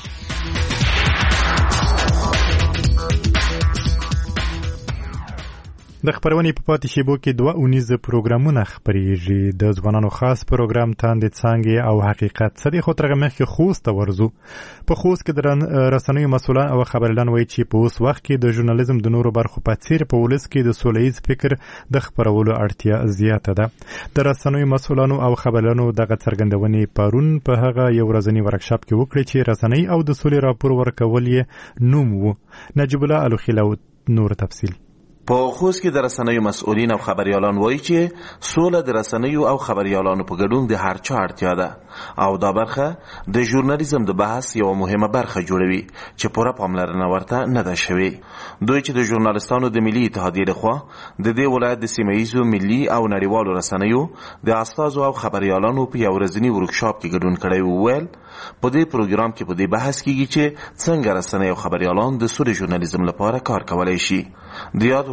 د خبرونې په پاتې شیبو کې 2 اونیز پروګرامونه خبرېږي. د ځوانانو خاص پروګرام تاندې څانګې او حقیقت صدې خو ترغه مخکې خوست ته ورزو. په خوست کې د رسنیو مسولان او خبريالان وایي چې په اوس وخت کې د ژورنالیزم د نورو برخو په څیر په ولس کې د سولهییز فکر د خبرولو اړتیا زیاته ده. د رسنیو مسولانو او خبريالانو دغه څرګندونې پرون په هغه یو ورځنی ورکشاپ کې وکړي چې رسنۍ او د سولې راپور ورکول یې نوم وو. نجیب الله الوخیلو نور تفصیل. په خوست کې د رسنیو مسؤلین او خبريالان وایي چې سوله د رسنیو او خبريالانو په ګډون د هر چا اړتیا ده او دا برخه د ژورنالیزم د بحث یو مهمه برخه جوړوي چې پوره پاملرنه ورته نه ده شوې. دوی چې د ژورنالستانو د ملي اتحادیې لخوا د دې ولایت د سیمه‌ایزو ملي او نړیوالو رسنیو د استادو او خبريالانو په یو ورځنی ورکشاپ کې ګډون کړی وویل په دې پروګرام کې په دې بحث کېږي چې څنګه رسنۍ او خبريالان د سولې ژورنالیزم لپاره کار کولای شي. د یاد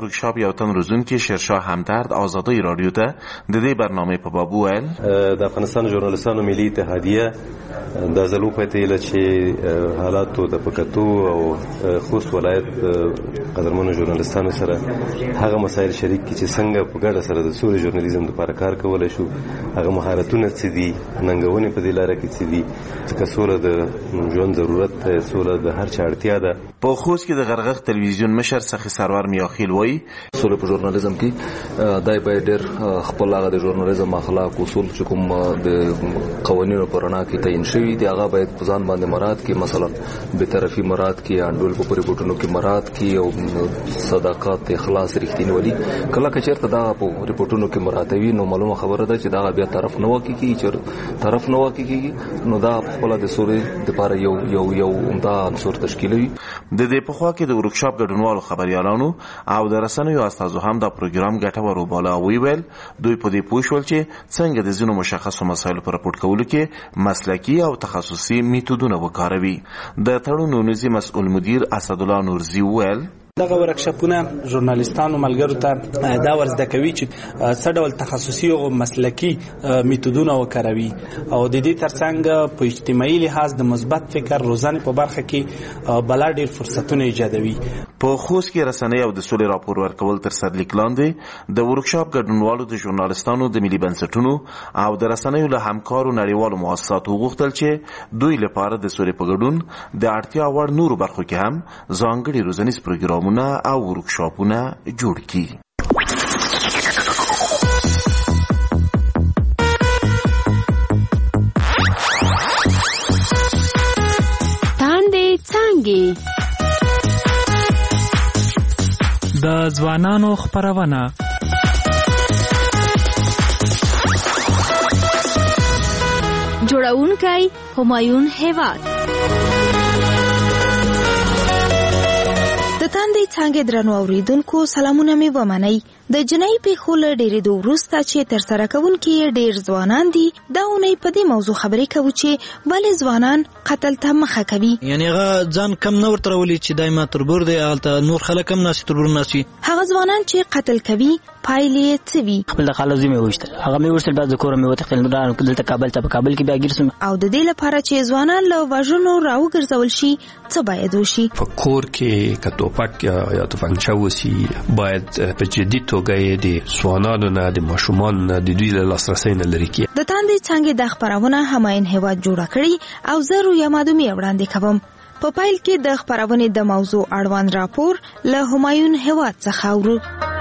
ورکشاپ یو تن روزونکي شیرشاه همدرد آزادۍ رادیو ته د دې برنامې په باب وویل د افغانستان ژورنالستانو ملي اتحادیه د ځلو پته چې حالاتو د پکتو او خوست ولایت قدرمنو ژورنالستانو سره هغه مسایل شریک کی چې څنګه په ګډه سره د سولې ژورنالیزم لپاره کار کولای شو هغه مهارتونه څه دي ننګونې په دې لاره کې څه دي چې سوله د ژوند ضرورت ده سوله د هر چا اړتیا ده په خوست کې د غرغغ تلویزیون مشر سخی سرور میاخیل وایي سوله په ژورنالیزم کې دای باید ډېر خپل هغه د ژورنالیزم اخلاق اصول چې کوم د قوانینو په رڼا کې تعین شوي دي هغه باید په ځان باندې مراعات کړي مثلا به طرفي مراعات کړي انډول په ریپورتونو کې مراعات کړي او صداقت اخلاص رښتینولي کله که چېرته دا په ریپورتونو کې مراعاتوي نو معلومه خبره ده چې دا بیا طرف نه وکړي چې طرف نه وکړي نو دا خپل د سولې لپاره یو عمده عنصر تشکیلوي د دې په خوا کې د ورکشاپ ګډونوالو خبريالانو او د رسنیو استادو هم دا پروګرام ګټور وباله ویل دوی په دې پوه شول چې څنګه د ځینو مشخصو مسایلو پر راپورټ کولو کې مسلکي او تخصصي میتودونه وکاروي د تړون نونیزي مسؤل مدیر اسدالله نورزي ویل دغه ورکشاپونه ژورنالیستانو ملګرو ته دا ورزده کوي چې څه ډول تخصصي او مسلکي میتودونه وکاروي او د دې ترڅنګ په اجتماعي لحاظ د مثبت فکر روزانه په برخه کې بلا ډیر فرصتونه ایجادوي. په خوست کې رسنۍ او د سولې راپور ورکول تر سرلیک لاندې د ورکشاپ ګډونوالو د ژورنالیستانو د ملي بنسټونو او د رسنیو له همکارو نړیوالو مؤسساتو غوښتل چې دوی لپاره د سولې په ګډون د اړتیا وړ نورو برخو کې هم ځانګړي روزنیز پروګرام او ورکشاپونه جوړ کړي. تاندې څانګې د ځوانانو خپرونه جوړونکی همایون هیواد د تاندې څانګې درنو اوریدونکو سلامونه مې ومنئ. د جنایي پیښو له ډېرېدو وروسته چې ترسره کوونکي یې ډېر ځوانان دي دا اونۍ په دې موضوع خبرې کوو چې ولې ځوانان قتل ته مخه کوي. یعنې هغه ځان کم نه ورته راولي چې دایما تربور دی هلته نور خلک هم ناسي تربور ناسي. هغه ځوانان چې قتل کوي پایلې یې څه وي؟ خپل د خالو زوی مې وویشتل هغه مې وویشتل بعد د کوره مې وتښتېدل دلته کابل ته په کابل کې بیا ګیر سوم. او د دې لپاره چې ځوانان له وژنو راوګرځول شي څه باید وشي؟ په کور کې که توپک یا توپنچه وسي باید په جدي توګه د ځوانانو نه د ماشومانو نه د دوی له لاسرسۍ نه لرې کړي. د تاندې څانګې دا خپرونه همایون هیواد جوړه کړې او زه رویا مادومي وړاندې کوم. په پایل کې د خپرونې د موضوع اړوند راپور له همایون هیواد څخه اورو.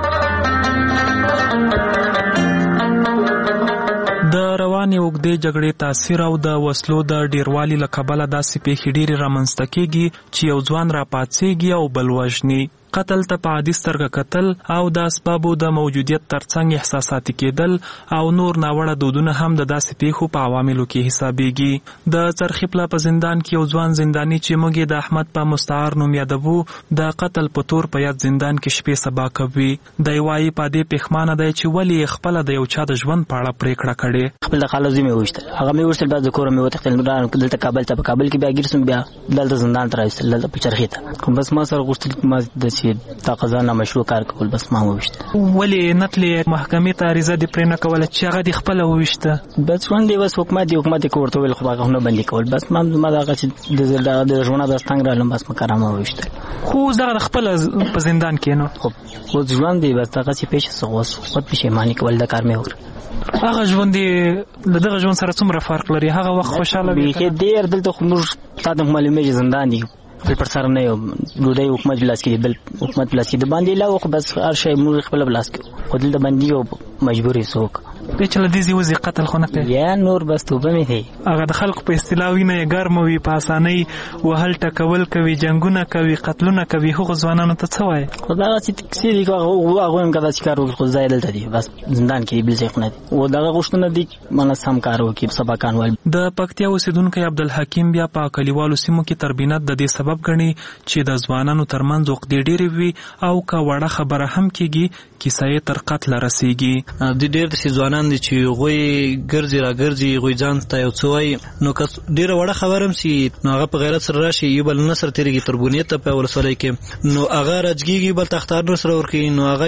د روانې اوږدې جګړې تاثیر او د وسلو د ډیروالي له کبله داسې پیښې ډېرې رامنځته کېږي چې یو ځوان راپاڅېږي او بل وژني. قتل ته په عادي سترګه کتل او د اسبابو د موجودیت ترڅنګ احساساتي کېدل او نور ناوړه دودونه هم د داسې پیښو په عواملو کې حسابېږي. د څرخیپله په زندان کې یو ځوان زنداني چې موږ د احمد په مستعار نوم یادوو د قتل په تور په یاد زندان کې شپې سبا کوي. دی وایي په دې پښیمانه دی چې ولې خپله د یو چا د ژوند په اړه پرېکړه کړې. خپل د خالو زوی مې وویشتل هغه مې وویشتل بعد د کوره مې وتښتېدل دلته کابل ته په کابل کې بیا ګیر سوم بیا دلته زندان ته راوستل دلته په چرخي ته بس ما سره غوښتل ما داسې تا قضا نامشروع کار کول بس ما وویشته. ولې نتلې محکمې ته عریضه دې پرې نه کوله چې هغه دې خپله وویشته؟ بس ژوند دی بس حکومت یې ورته وویل خو هغه نه بندي کول بس ما دغه چې د ژوند د ستنګ رالم بس ما کار ما وویشته. خو دغه د خپله په زندان کې نو خو ژوند دی بس دغه چې پیښه څه اوس خود پښیماني کول د کار مې وکړ. هغه ژوند له دغه ژوند سره څومره فرق لري؟ هغه وخت خوشحاله وي ډېر دلته خو موږ تا ته معلومېږي زندان دی بل پر سر نه یو ډوډۍ حکومت بلاس کې بل حکومت بلاس کې د باندې لا خو بس هر شی موږ خپل بلاس کې خو دلته باندې یو مجبورې څوک چې له دې وزي قتل خو نه کوي یا نور بس توبه مې دی. هغه د خلکو په اصطلاح وینه یې ګرمه وي په اسانۍ وهل ټکول کوي جنګونه کوي قتلونه کوي. هغو ځوانانو ته څه وایي؟ خو دغه چې کیسې دي هغوی هم که داسې کار وکړي خو ځای دلته دي بس زندان کې دي بل ځای خو نه دي و دغه غوښتنه دي مانه سم کار وکړي سبقان وایي. د پکتیا اوسېدونکی عبدالحکیم بیا په کلیوالو سیمو کې تربینت د دې سبب ګڼي چې د ځوانانو ترمنځ عقدې ډېرې وي او که وړه خبره هم کېږي کیسه یې تر قتله رسېږي. د ډېر داسې ځوانان ځوانان دي چې هغوی ګرځي را ګرځي هغوی ځان ته یو څه وایي نو که ډېره وړه خبره هم سي نو هغه په غیرت سره راشي یو بل نه سره تېرېږي تر بونیې ته په ولسوالۍ کې نو هغه راجګېږي بل ته اخطارونه سره ورکوي نو هغه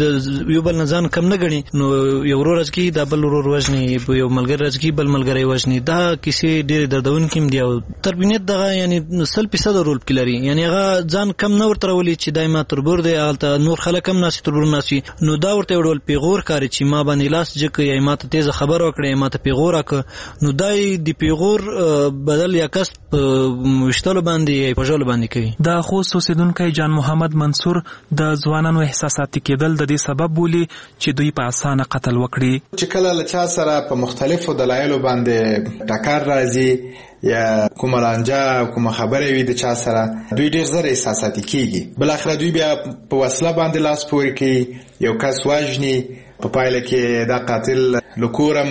یو بل نه ځان کم نه ګڼي نو یو ورور راجګېږي دا بل ورور وژني یو ملګری راجګېږي بل ملګری وژني دا کیسې ډېرې دردونکې هم دي او تر بونیې دغه یعنې 100% رول پکې لري یعنې هغه ځان کم نه ورته راولي چې دا ما تربور دی هلته نور خلک هم ناستي تربور ناستي نو دا ورته یو ډول پیغور ښکاري چې ما باندې لاس جګ یا ما ته تیزه خبره وکړه یا ما ته پیغور راکړه نو دا د پیغور بدل یا کسب ویشتلو باندې یا پژولو باندې کوي. د خوست اوسیدونکی جان محمد منصور د ځوانانو احساساتي کېدل د دې سبب بولي چې دوی په اسانه قتل وکړي. چې کله له چا سره په مختلفو دلایلو باندې ټکر راځي یا کومه لانجه کومه خبره وي د چا سره دوی ډېر زر احساساتي کېږي بل اخره دوی بیا په وسله باندې لاس پورې کوي یو کس واجني په پایله کې دا قاتل له کورم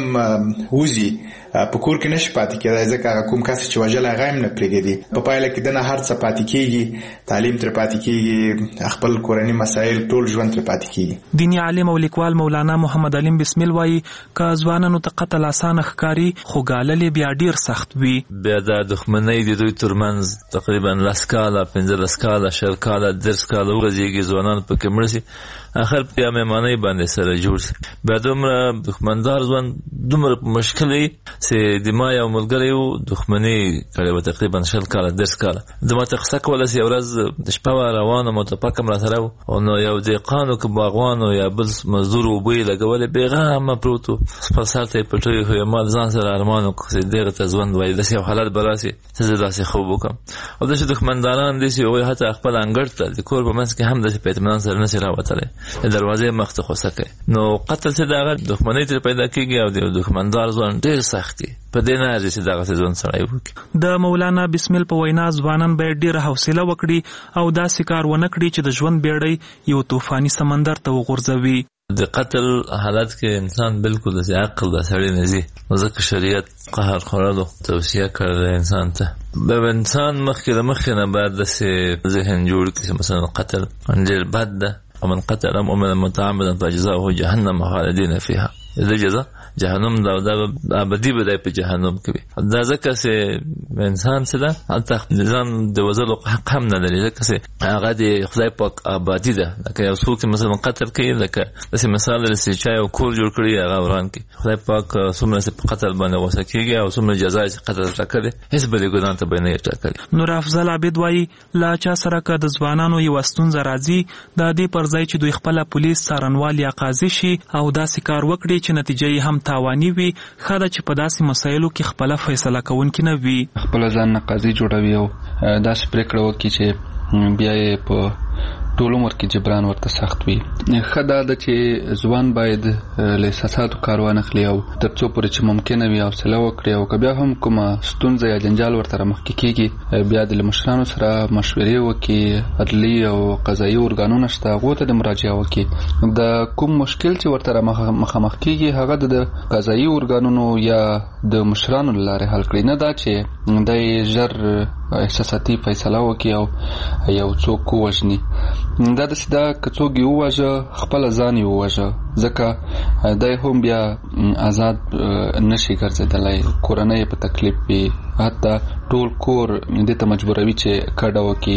وځي په کور کې نشي پاتې کېدای ځکه هغه کوم کس چې وژل هغه هم نه پرېږدي په پایله کې دنه هر څه پاتې کېږي تعلیم ترې پاتې کېږي خپل کورني مسایل ټول ژوند ترې پاتې کېږي. دیني عالم او لیکوال مولانا محمد علیم بسمیل وایي که ځوانانو ته قتل اسانه ښکاري خو ګالل یې بیا ډېر سخت وي. بیا دا دښمنۍ د دوی ترمنځ تقریبا 10 کاله 15 کاله 10 کاله 10 کاله وغځېږي ځوانان پکې مړه شي اخر بیا مېمانۍ باندې سره جوړ شي بیا دومره دښمندار ژوند دومره مشکل وي چې د ما یو ملګری و دښمني کړې وه تقریبا 10 کاله 10 کاله د ما ته قصه کوله چې یو ورځ د شپه وه روانه متفق هم راسره و نو یو دهقانو که باغوانو یا بل مزدور اوبه یې لګولې بېغمه پروت و خپل سر ته یې پټوي خو ما ځان سره ارمان وکړ چې دغه ته ژوند وایي داسې یو حالت به راسي چې زه داسې خوب وکړم او داسې دښمنداران دي چې هغوی حتی خپل انګړ ته د کور په منځ کې هم داسې په اطمینان سره نشي راوتلی د دروازې مخ ته خوسه کوي نو قتل چې د هغه دښمنۍ ترې پیدا کېږي او د دښمندار ژوند ډېر سخت دی په دې نه ارزي چې دغسې ژوند سړی وکړي. د مولانا بسمیل په وینا ځوانان باید ډېره حوصله وکړي او داسې کار ونه کړي چې د ژوند بیړۍ یو طوفاني سمندر ته وغورځوي. د قتل حالت کې انسان بالکل د عقل د سړی نه ځي ځکه شریعت قهر خوړلو توصیه کړې انسان ته به انسان مخکې د مخکې نه باید داسې ذهن جوړ کړي چې مثلا قتل ډېر بد ده ومن قتل مؤمنا متعمدا فجزاؤه جهنم خالدين فيها د جزا جهنم دا ابدي به په جهنم کې دا ځکه چې انسان څه ده حتی ځان د وزلو حق هم نه لري ځکه چې هغه د خدای پاک آبادی ده لکه یو څوک مثلا قتل کوي لکه داسې مثال لري چې چا یو کور جوړ کړي هغه وران کړي خدای پاک څومره چې په قتل باندې غوسه کېږي او څومره جزا چې قتل ټاکلي هیڅ بلې ګناه ته به نه ټاکلي. نور افضل عابد وایي لا چا سره که د ځوانانو یو ستونزه راځي د دې پر ځای چې دوی خپله پولیس څارنوال یا قاضي شي او داسې کار وکړي چې نتیجه یې هم تاواني وي ښه ده چې په داسې مسایلو کې خپله فیصله کوونکي نه وي خپله ځان نه قاضي جوړوي او داسې پرېکړه وکړي چې بیا یې په ټول عمر کې جبران ورته سخت وي. ښه دا ده چې ځوان باید له احساساتو کار وانخلي او تر څو پورې چې ممکنه وي حوصله وکړي او که بیا هم کومه ستونزه یا جنجال ورته رامخکې کېږي بیا د مشرانو سره مشورې وکړي عدلي او قضایي ارګانونه شته هغو ته د مراجعه وکړي د کوم مشکل چې ورته مخامخ کېږي هغه د قضایي ارګانونو یا د مشرانو له لارې حل کړي نه دا چې دی ژر احساساتي فیصله وکړي او یو څوک ووژني دا داسې ده که څوک یې وواژه خپله ځان یې وواژه ځکه دی هم بیا آزاد نشي ګرځېدلی کورنۍ یې په تکلیف وي حتی ټول کور دې ته مجبوروي چې کډه وکړي.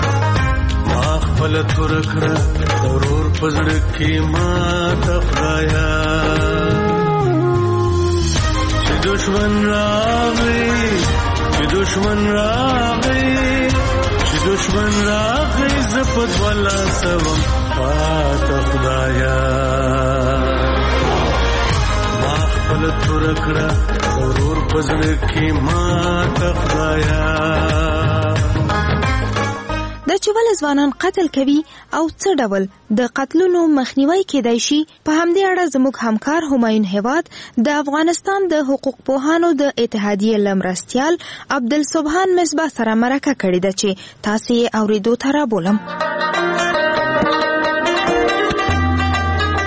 ما خپله توره کړه د ورور په زړه کې ماته خدایه چې دشمن راغی زه په دوله سوم پاته خدایا ما خپله توره کړه ورور په زړه کې ماته خدایا. دا چې ولې ځوانان قتل کوي او څه ډول د قتلونو مخنیوي کېدای شي په همدې اړه زموږ همکار همایون هیواد د افغانستان د حقوق پوهانو د اتحادیې له مرستیال عبدالسبحان مصباح سره مرکه کړې ده چې تاسې یې اورېدو ته رابولم.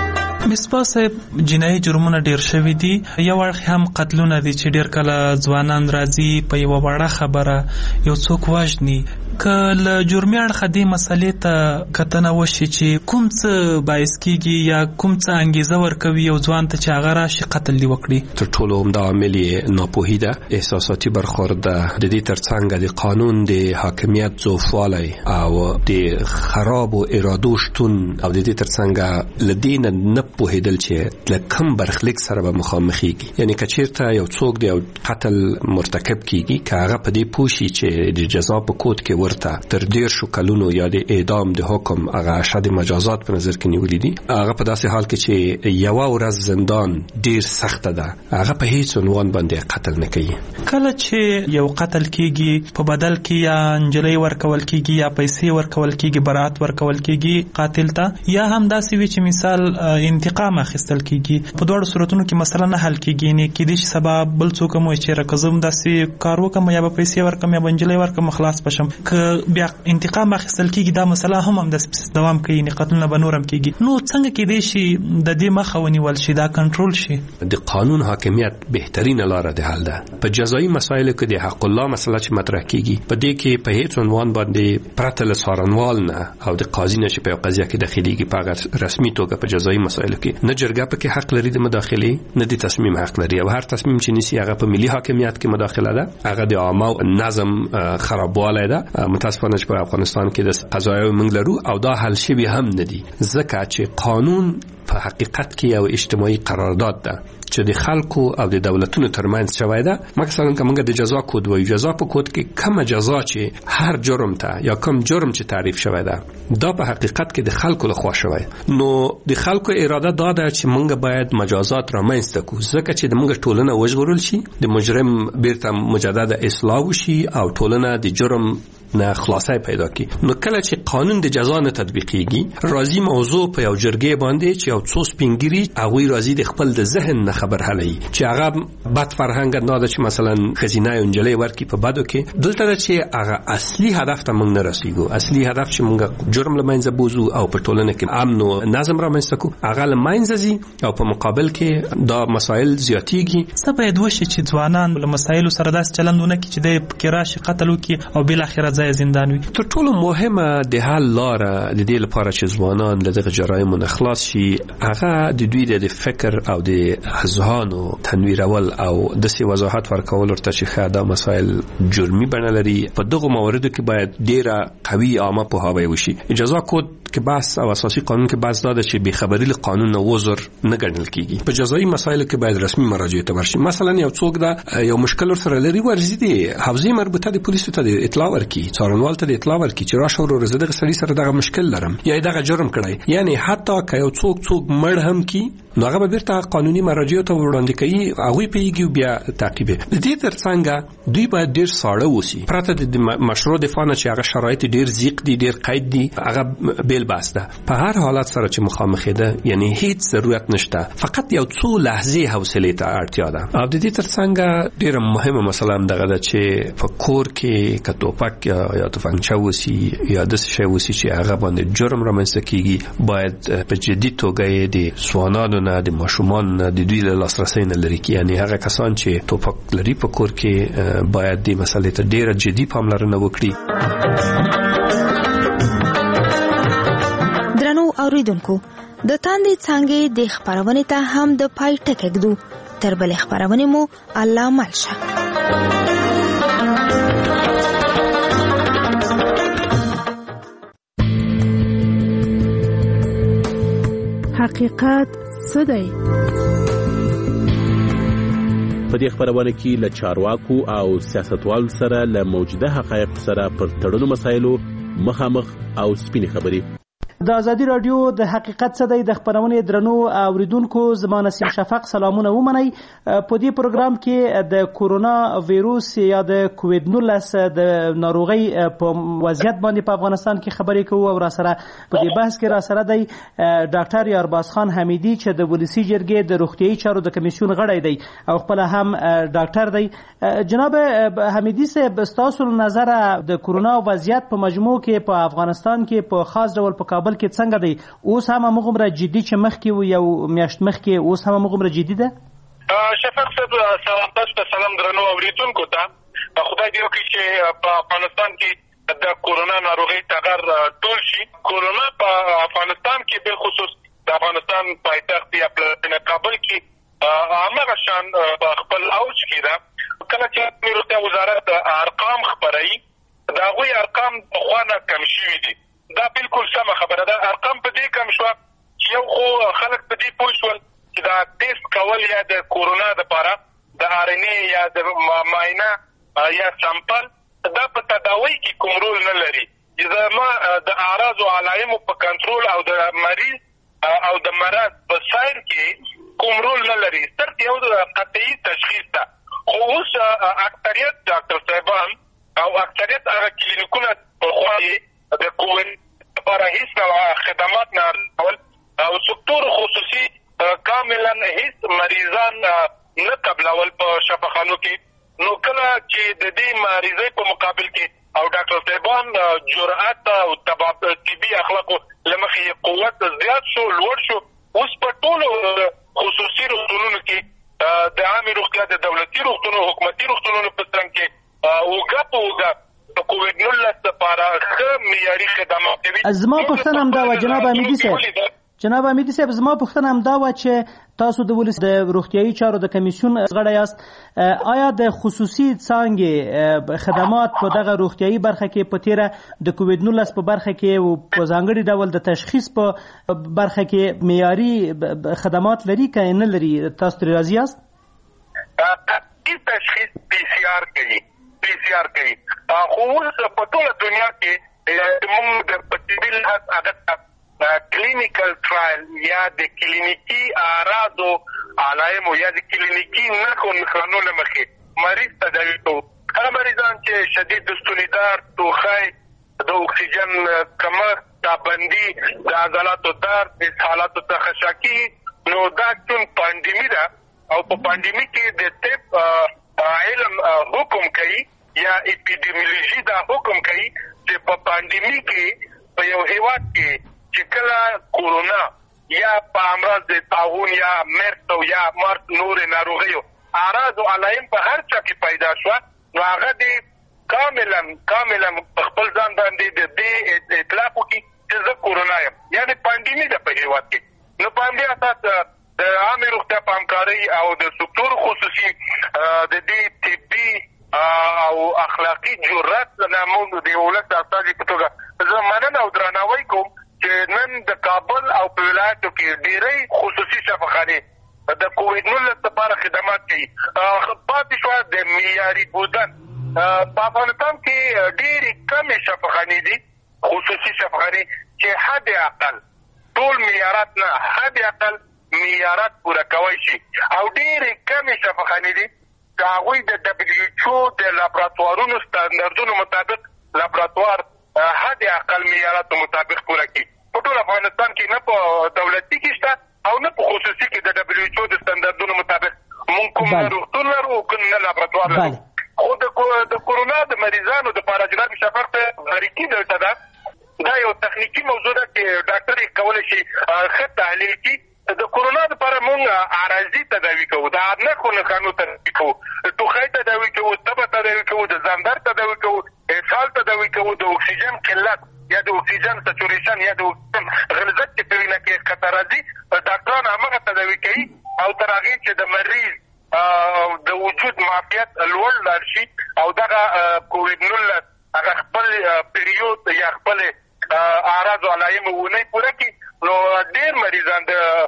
مصباح صاحب جنایي جرمونه ډیر شوي دي. یو اړخ هم قتلونه دي چې ډیر کله ځوانان راځي په یوه وړه خبره یو څوک وژني. که له جرمي اړخه دې مسلې ته کتنه وشي چې کوم څه باعث کیږي یا کوم څه انګیزه ورکوي یو ځوان ته چې هغه راشي قتل دې وکړي. تر ټولو عمده عامل یې ناپوهي ده، احساساتي برخورد ده. د دې ترڅنګ د قانون د حاکمیت ضعفوالی او د خرابو ارادو شتون او د دې ترڅنګ له دې نه پوهېدل چې له کوم برخلیک سره به مخامخېږي. یعنې که چېرته یو څوک د یو قتل مرتکب کیږي، که هغه په دې پوه شي چې د جزا په کود کې تر 10 کلونو یا د اعدام د حکم هغه اشد مجازات په نظر کې نیولې دي، هغه په داسې حال کې چې یو ورځ زندان ډیر سخت ده، هغه په هیڅ عنوان باندې قتل نه کوي. کله چې یو قتل کیږي په بدل کې یا انجلۍ ورکول کیږي یا پیسې ورکول کیږي، برات ورکول کیږي قاتل ته، یا هم داسې وي چې مثال انتقام اخیستل کیږي، په دوه صورتونو کې مسله نه حل کیږي. نه کېدی چې سبا بل څوک مو چې راکزم داسې کار وکم یا به پیسې ورکم یا انجلۍ ورکم خلاص بشم، بیا انتقام اخیستل کیږي، دا مسله هم د دوام کوي، نه قتلونه به نورم کیږي. نو څنګه کېدای شي د دې مخه ونیول شي، دا کنټرول شي؟ د قانون حاکمیت بهترینه لاره د حل ده. په جزایي مسایلو کې د حق الله مسله چې مطرح کیږي، په دې کې په هیڅ عنوان باندې پرته له څارنوال نه او د قاضي نه چې په قضیه کې داخليږي په رسمي توګه په جزایي مسایلو کې نه جرګه پکې حق لري د مداخله، نه د تصمیم حق لري، او هر تصمیم چې نیسي هغه په ملي حاکمیت کې مداخله ده، هغه د عامه نظم خرابوالی ده. متاسفانه چې په افغانستان کې د قضایي موږ لرو او دا حل شوی هم نه دي، ځکه چې قانون په حقیقت کې یو اجتماعي قرارداد ده چې د خلکو او د دولتونو ترمنځ شوی ده. مثلا که موږ د جزا کود وایو، جزا په کود کې کومه جزا چې هر جرم ته یا کوم جرم چې تعریف شوی ده، دا په حقیقت کې د خلکو لخوا شوی. نو د خلکو اراده دا ده چې موږ باید مجازات رامنځته کړو، ځکه چې د موږ ټولنه وژغورل شي، د مجرم بیرته مجدد اصلاح وشي او ټولنه د جرم نه خلاصای پیدا کی. نو کله چې قانون د جزا نه تطبیقیږي، راځي موضوع په یو جرګې باندې چې یو څو سپینګری هغه راځي د خپل د ذهن نه خبر هلي چې هغه بد فرهنګ نه ده چې مثلا خزینه انجلۍ ورکی په بدو کې، دلته ده چې هغه اصلي هدف ته موږ نه رسیدو. اصلي هدف چې موږ جرم لمنځه بوزو او په ټولنه کې امن او نظم رامنځته کو، هغه لمنځه ځي او په مقابل کې دا مسایل زیاتیږي. څه باید وشي چې ځوانان له مسایلو سره داس چلندونه کوي چې د کراش قتل وکي او بل اخر زندان وي؟ تر ټولو مهمه د حل لاره د دې لپاره چې ځوانان له دغه جرایمو نه خلاص شي، هغه د دوی د فکر او د اذهانو تنویرول او د سی وضاحت ورکول ورته چې دا مسایل جرمي بڼه لري. په دغه مواردو کې باید ډیره قوي عامه پوهاوی وشي. جزا کود کې بحث او اساسي قانون کې بحث دا ده چې بې خبري له قانون نه وزر نه ګڼل کیږي. په جزایي مسایلو کې باید رسمي مراجعه ته ورشي. مثلا یو څوک دا یو مشکل سره لري، ورزي دي حوزې مربوطه د پولیسو ته اطلاع ورکړي، څارنوال ته اطلاع ورکړي چې راشه ورور زه دغه سړي سره دغه مشکل لرم یا دغه جرم کړی. یعنی حتی که یو څوک مړ هم کی، نو هغه به بیرته قانوني مراجعه ته وړاندې کوي، هغه پیږي بیا تعقیب. د دې ترڅنګ دوی باید ډیر ساړه وسی، پرته د مشروع دفاع نه چې هغه شرایط ډیر زیق دي، ډیر قید دي، هغه بیل باسته. په هر حالت سره چې مخامخ ده، یعنی هیڅ ضرورت نشته، فقط یو څو لحظې حوصله ته اړتیا ده. او د دې ترڅنګ ډیر مهمه مسله هم دغه ده چې په کور کې که توپک یا تفنګچه وسی یا د شی وسی چې هغه باندې جرم رامنځته کیږي، باید په جدي توګه د ځوانانو نه، د ماشومان نه، د دوی له لاسرسي نه لري کی. یعنی هغه کسان چې توپک لري په کور کې باید د مسلې ته ډیره جدي پاملرنه وکړي. درنو اوریدونکو، د تاندې څنګه د خبرونه ته هم د پای ټکګدو تر بل خبرونه مو الله مالشه. حقیقت څه دی؟ په دې خبرونه کې له چارواکو او سیاستوالو سره له موجوده حقایق سره پر تړلو مسایلو مخامخ او سپینې خبرې. د ازادي رادیو د حقیقت څه دی د خبرونې درنو اوریدونکو، زما نسیم شفق سلامونه ومنئ. په دې پروګرام کې د کورونا ویروس یا د کووید 19 د ناروغۍ په وضعیت باندې په افغانستان کې خبرې کوو، او را سره په دې بحث کې را سره دی ډاکټر یارباز خان حمیدي چې د ولسی جرګې د روغتیايي چارو د کمیسیون غړی دی او خپل هم ډاکټر دی. جناب حمیدي صاحب، ستاسو نظر د کورونا وضعیت په مجموع کې په افغانستان کې په خاص ډول په کابل کابل کې څنګه دی؟ اوس هم همغومره جدي چې مخکې و یو میاشت مخکې، اوس هم همغومره جدي ده؟ شفق صاحب سلام تاسو ته، سلام درنو اورېدونکو ته. خدای دې وکړي چې په افغانستان کې د کورونا ناروغۍ ټغر ټول شي. کورونا په افغانستان کې بالخصوص د افغانستان پایتخت یا پلازمینه کابل کې هماغه شان په خپل اوج کې ده. کله چې روغتیا وزارت ارقام خپروي، د هغوی ارقام پخوا نه کم شوي دي. دا بالکل سمه خبره ده. ارقام په دې کم شوه چې یو خو خلک په دې پوه شول چې دا ټیسټ کول یا د کورونا دپاره د RNA یا د معاینه یا سامپل دا په تداوی کې کوم رول نه لري. زما د اعراض او علایمو په کنټرول او د مریض او د مرض په سایر کې کوم رول نه لري، صرف یو قطعي تشخیص ده. خو اوس اکثریت ډاکټر صاحبان او اکثریت هغه کلینیکونه پخوا د کووډ لپاره هیڅ خدمات نه ورکول او سکتور خصوصي کاملا هیڅ مریضان نه قبلول په شفاخانو کې. نو کله چې د دې مریضۍ په مقابل کې او ډاکټر صاحبان جرأت او طبي اخلاقو له مخې قوت زیات شو، لوړ شو. اوس په ټولو خصوصي روغتونونو کې د عامې روغتیا د دولتي روغتونو حکومتي روغتونونو په څنګ کې اوږه په اوږه د کووډ-19 لپاره ښه معیاري خدمات کوي. زما پوښتنه همدا وه جناب امیدي صاحب، زما پوښتنه همدا وه چې تاسو د ولس د روغتیایي چارو د کمیسیون غړی یاست. آیا د خصوصي څانګې خدمات په دغه روغتیایي برخه کې په تیره د کووډ-19 په برخه کې او په ځانګړي ډول د تشخیص په برخه کې معیاري خدمات لري که نه لري؟ تاسو ترې راضي یاست؟ تشخیص PCR کوي خو اوس په ټوله دنیا کې موږ د طبي لحاظ هغه کلینیکل ټرایل یا د کلینیکي اعراضو علایمو یا د کلینیکي نښو نښانو له مخې مریض تداوي کوو. هغه مریضان چې شدید د ستوني درد، ټوخی، د اکسیجن کمښت، تابندي، د عضلاتو درد، اسهالاتو څخه شاکي، نو دا چون پاندیمي ده او په پاندیمي کې د طب علم حکم کوي یا اپیډیمیولوژي دا حکم کوي چې په پاندیمي کې په یو هیواد کې چې کله کورونا یا په امراض د طاعون یا مرس او یا مرس نور ناروغیو اعراض او علایم په هر چا کې پیدا شوه، نو هغه دې کاملا په خپل ځان باندې د دې اطلاق وکړي چې زه کورونا یم، یعنې پاندیمي ده په هیواد کې. نو په همدې اساس د عامې روغتیا په همکارۍ او د سکتور خصوصي د دې طبي او اخلاقي جرأت نه موږ د ولس د استازي په توګه زه مننه او درناوی کوم چې نن د کابل او په ولایتو کې ډېرې خصوصي شفاخانې د کووډ-19 لپاره خدمات کوي. پاتې شوه د معیاري بودن. په افغانستان کې ډېرې کمې شفاخانې دي، خصوصي شفاخانې چې حد اقل ټول معیارات نه، حد اقل معیارات پوره کوی شي، او ډېرې کمې شفاخانې دي چې هغوی د WHO د لابراتوارونو ستاندردونو مطابق لابراتوار حد اقل معیاراتو مطابق پوره کړي. په ټول افغانستان کې نه په دولتي کې شته او نه په خصوصي کې د WHO د ستاندردونو مطابق مونږ کوم روغتون لرو او کوم لابراتوار لرو. خو د کورونا د مریضانو دپاره جناب شفق غریقي دلته ده، دا یو تخنیکي موضوع ده چې ډاکټر یې کولی شي ښه تحلیل کړي. د کورونا لپاره مونږ عارضي تداوي کوو، د نښو نښانو تداوي کوو، ټوخی تداوي کوو، تبه تداوي کوو، د ځاندر تداوي کوو، اسهال تداوي کوو، د اکسیجن قلت یا د اکسیجن سچوریشن یا د اکسیجن غلظت چې په وینه کې ښکته راځي ډاکټران همغه تداوي کوي او تر هغې چې د مریض د وجود معافیت لوړ لاړ شي او دغه کووډ-19 هغه خپل پیریود یا خپل اعراض او علایم ونه پوره کړي، نو ډېر مریضان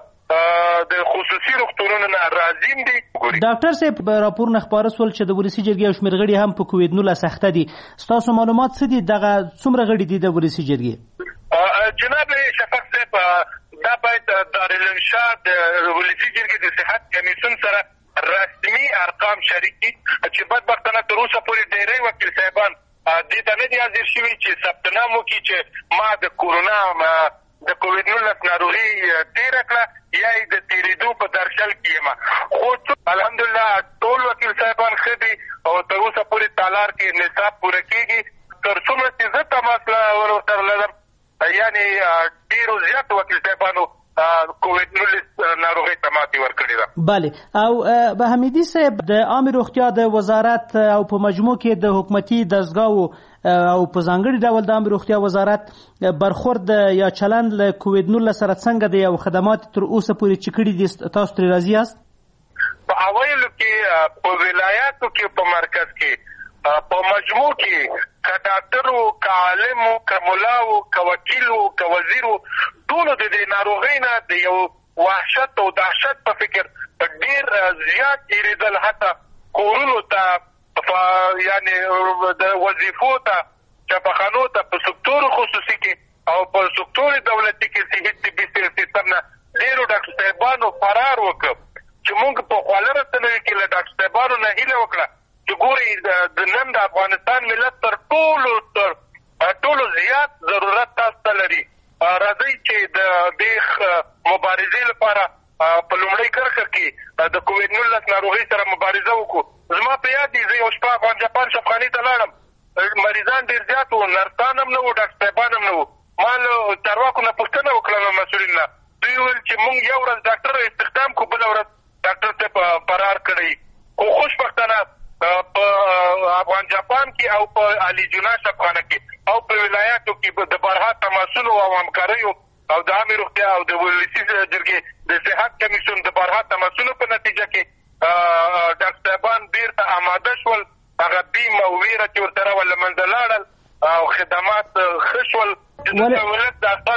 د خصوصي روغتونونو نه راځین دي. ډاکټر صاحب راپورونه خپاره سول چې د ولسي جرګې او شمېر غړي هم په کووډ-19 اخته دي. ستاسو معلومات څه دي؟ دغه څومره غړي دي د ولسي جرګې؟ جناب شفق صاحب دا باید دارالانشا د ولسي جرګې د صحت کمیسیون سره رسمي ارقام شریک کړي چې بدبختانه تر اوسه پورې ډېری وکیل صاحبان دې ته نه دي حاضر شوي چې ثبت نام وکړي چې ما د کورونا د کووډ-19 ناروغي تېره کړه یا یې د تېرېدو په درشل کې یم. خو الحمدلله ټول وکیل صاحبان ښه دي او تر اوسه پورې تالار کې نصاب پوره کېږي. تر څومره چې زه تماس ورسره لرم یعنې ډېر بله. او به حمیدي صاحب د عامه روغتیا د وزارت او په مجموع کې د حکومتي دستګاو او په ځانګړي ډول د عامه روغتیا وزارت برخورد یا چلند له کووید-19 سره څنګه دی او خدمات تر اوسه پورې چې کړي دي تاسو ترې راضي یاست؟ په اوایلو کې په ولایاتو کې په مرکز کې په مجموع کې که ډاکټر و که عالم و که ملا و که وکیل و که وزیر و ټولو د دې ناروغۍ نه د یو وحشت او دهشت په فکر ډېر زیات تېرېدل، حتی کورونو ته یعنې د وظیفو ته چاپخانو ته په سکتور خصوصي کې او په سکتور دولتي کې صحي طبي سیستم نه ډېرو ډاکټر صاحبانو فرار وکړ چې موږ په خواله رسنیو کې له ډاکټر صاحبانو نه هیله وکړه چې ګورئ د نن د افغانستان ملت تر ټولو زیات ضرورت تاسو ته لري. راځئ چې د دې مبارزې لپاره په لومړۍ کرښه کې د کووید-19 ناروغۍ سره مبارزه وکړو. زما په یاد دي زه یو شپه افغان جاپان شفاخانې ته لاړم، مریضان ډېر زیات وو، نرسان هم نه وو، ډاکټر صاحبان هم نه وو. ما له چارواکو نه پوښتنه وکړه له مسؤلین نه، دوی وویل چې موږ یو ورځ ډاکټر استخدام کړو، بله ورځ ډاکټر صاحب فرار کړی. خو خوشبختانه په افغان جاپان کې او په علي جنا شفاخانه کې او په ولایاتو کې د بارها تماسونو او همکاریو او د عامې روغتیا او د ولسي جرګې د صحت کمیسیون د بارها تماسونو په نتیجه کې ډاکټر صاحبان بیرته آماده شول، هغه بیم او ویره چې ورسره وه له منځه لاړل او خدمات ښه شول. ولې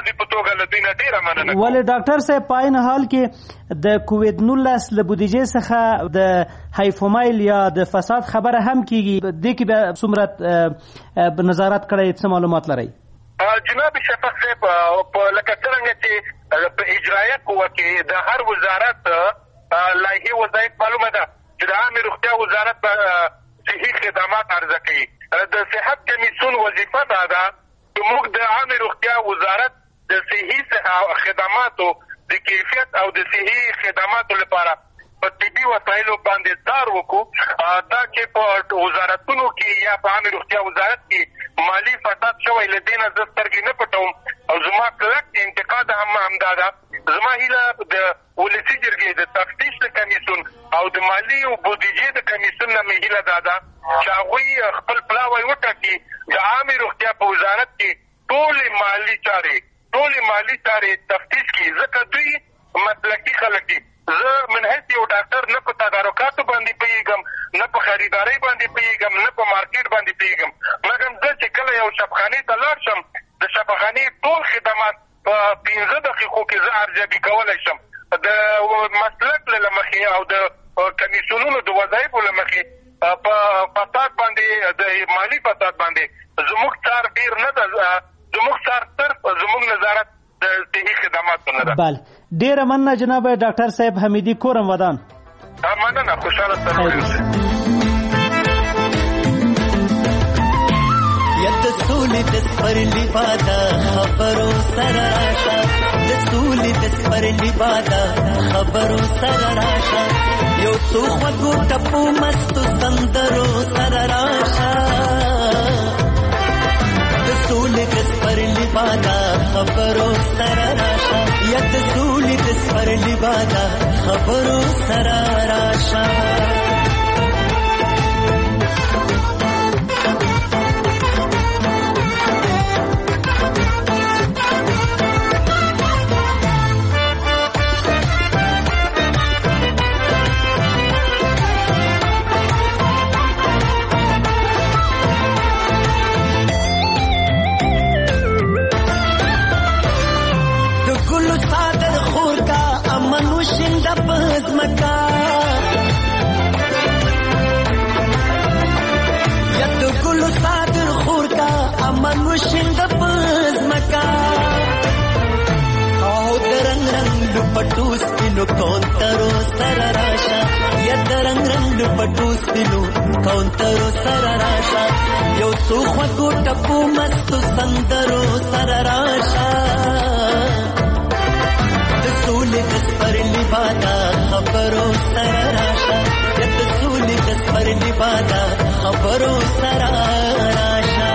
ډاکټر صاحب په عین حال کې د کووید-19 له بودیجې څخه د هایفومایل یا د فساد خبره هم کیږي، دې کې به څومره نظارت کړی، څه معلومات لرئ؟ جناب شفیق صاحب لکه څرنګه چې په اجرایه قوه کې د هر وزارت لایحې وظایف معلومه ده چې د عامې روغتیا وزارت به صحي خدمات عرضه کوي. د صحت کمیسیون وظیفه دا ده چې موږ د عامې روغتیا وزارت د صحي خدماتو د کیفیت او د صحي خدماتو لپاره په طبي وسایلو باندې کار وکړو. دا چې په وزارتونو کې یا په عامې روغتیا وزارت کې مالي فساد شوی، له دې نه زه سترګې نه پټوم او زما کلک انتقاد هم همدا ده. زما هیله د ولسي جرګې د تفتیش د کمیسیون او د مالي او بودیجې د کمیسیون نه مې هیله دا ده چې هغوی خپل پلاوی وټاکي د عامې روغتیا په وزارت کې ټولې مالي چارې تفتیش کړي، ځکه دوی مسلکي خلک دي. زه من حیث یو ډاکټر نه په تدارکاتو باندې پوهېږم، نه په خریدارۍ باندې پوهېږم، نه په مارکیټ باندې پوهېږم، مګر زه چې کله یو شفاخانې ته لاړ شم د شفاخانې ټول خدمات په 15 دقیقو کې زه ارزیابي کولی شم. د مسلک له مخې او د کمیسیونونو د وظایفو له مخې په فساد باندې د مالي فساد باندې زموږ څار ډېر نه ده، زموږ څار صرف زموږ نظارت د صحي خدماتو نه ده. بله، ډېره مننه جناب ډاکټر صاحب حمیدي کورم ودان. مننه، خوشحاله سره د سولې د سپرلي باده خبرو سره راشه، د سولې د سپرلي باده خبرو سره راشه، یو څو خوږو ټپو مستو سندرو سره راشه. د سولې د سپرلي باده خبرو سره راشه، یا د سولې د سپرلي باده خبرو سره راشه. پټوس پینو کونترو سره راشه، یا د رنگ رنگ پټوس پینو کونترو سره راشه، یو څو خوږو ټپو مستو سندرو سره راشه. د سولې د سپرلي باده خبرو سره راشه، یا د سولې د سپرلي باده خبرو سره راشه.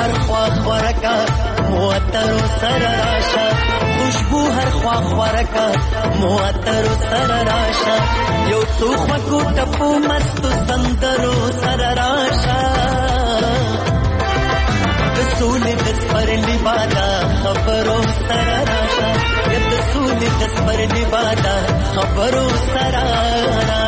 هر خوا خورکا موتر سر راشا خوشبو هر خوا خورکا موتر سر راشا یو څو خواکو ټپو مستو سندرو سر راشا د سولې د سپرلي بادا خبرو سر راشا د سولې د سپرلي بادا خبرو سر راشا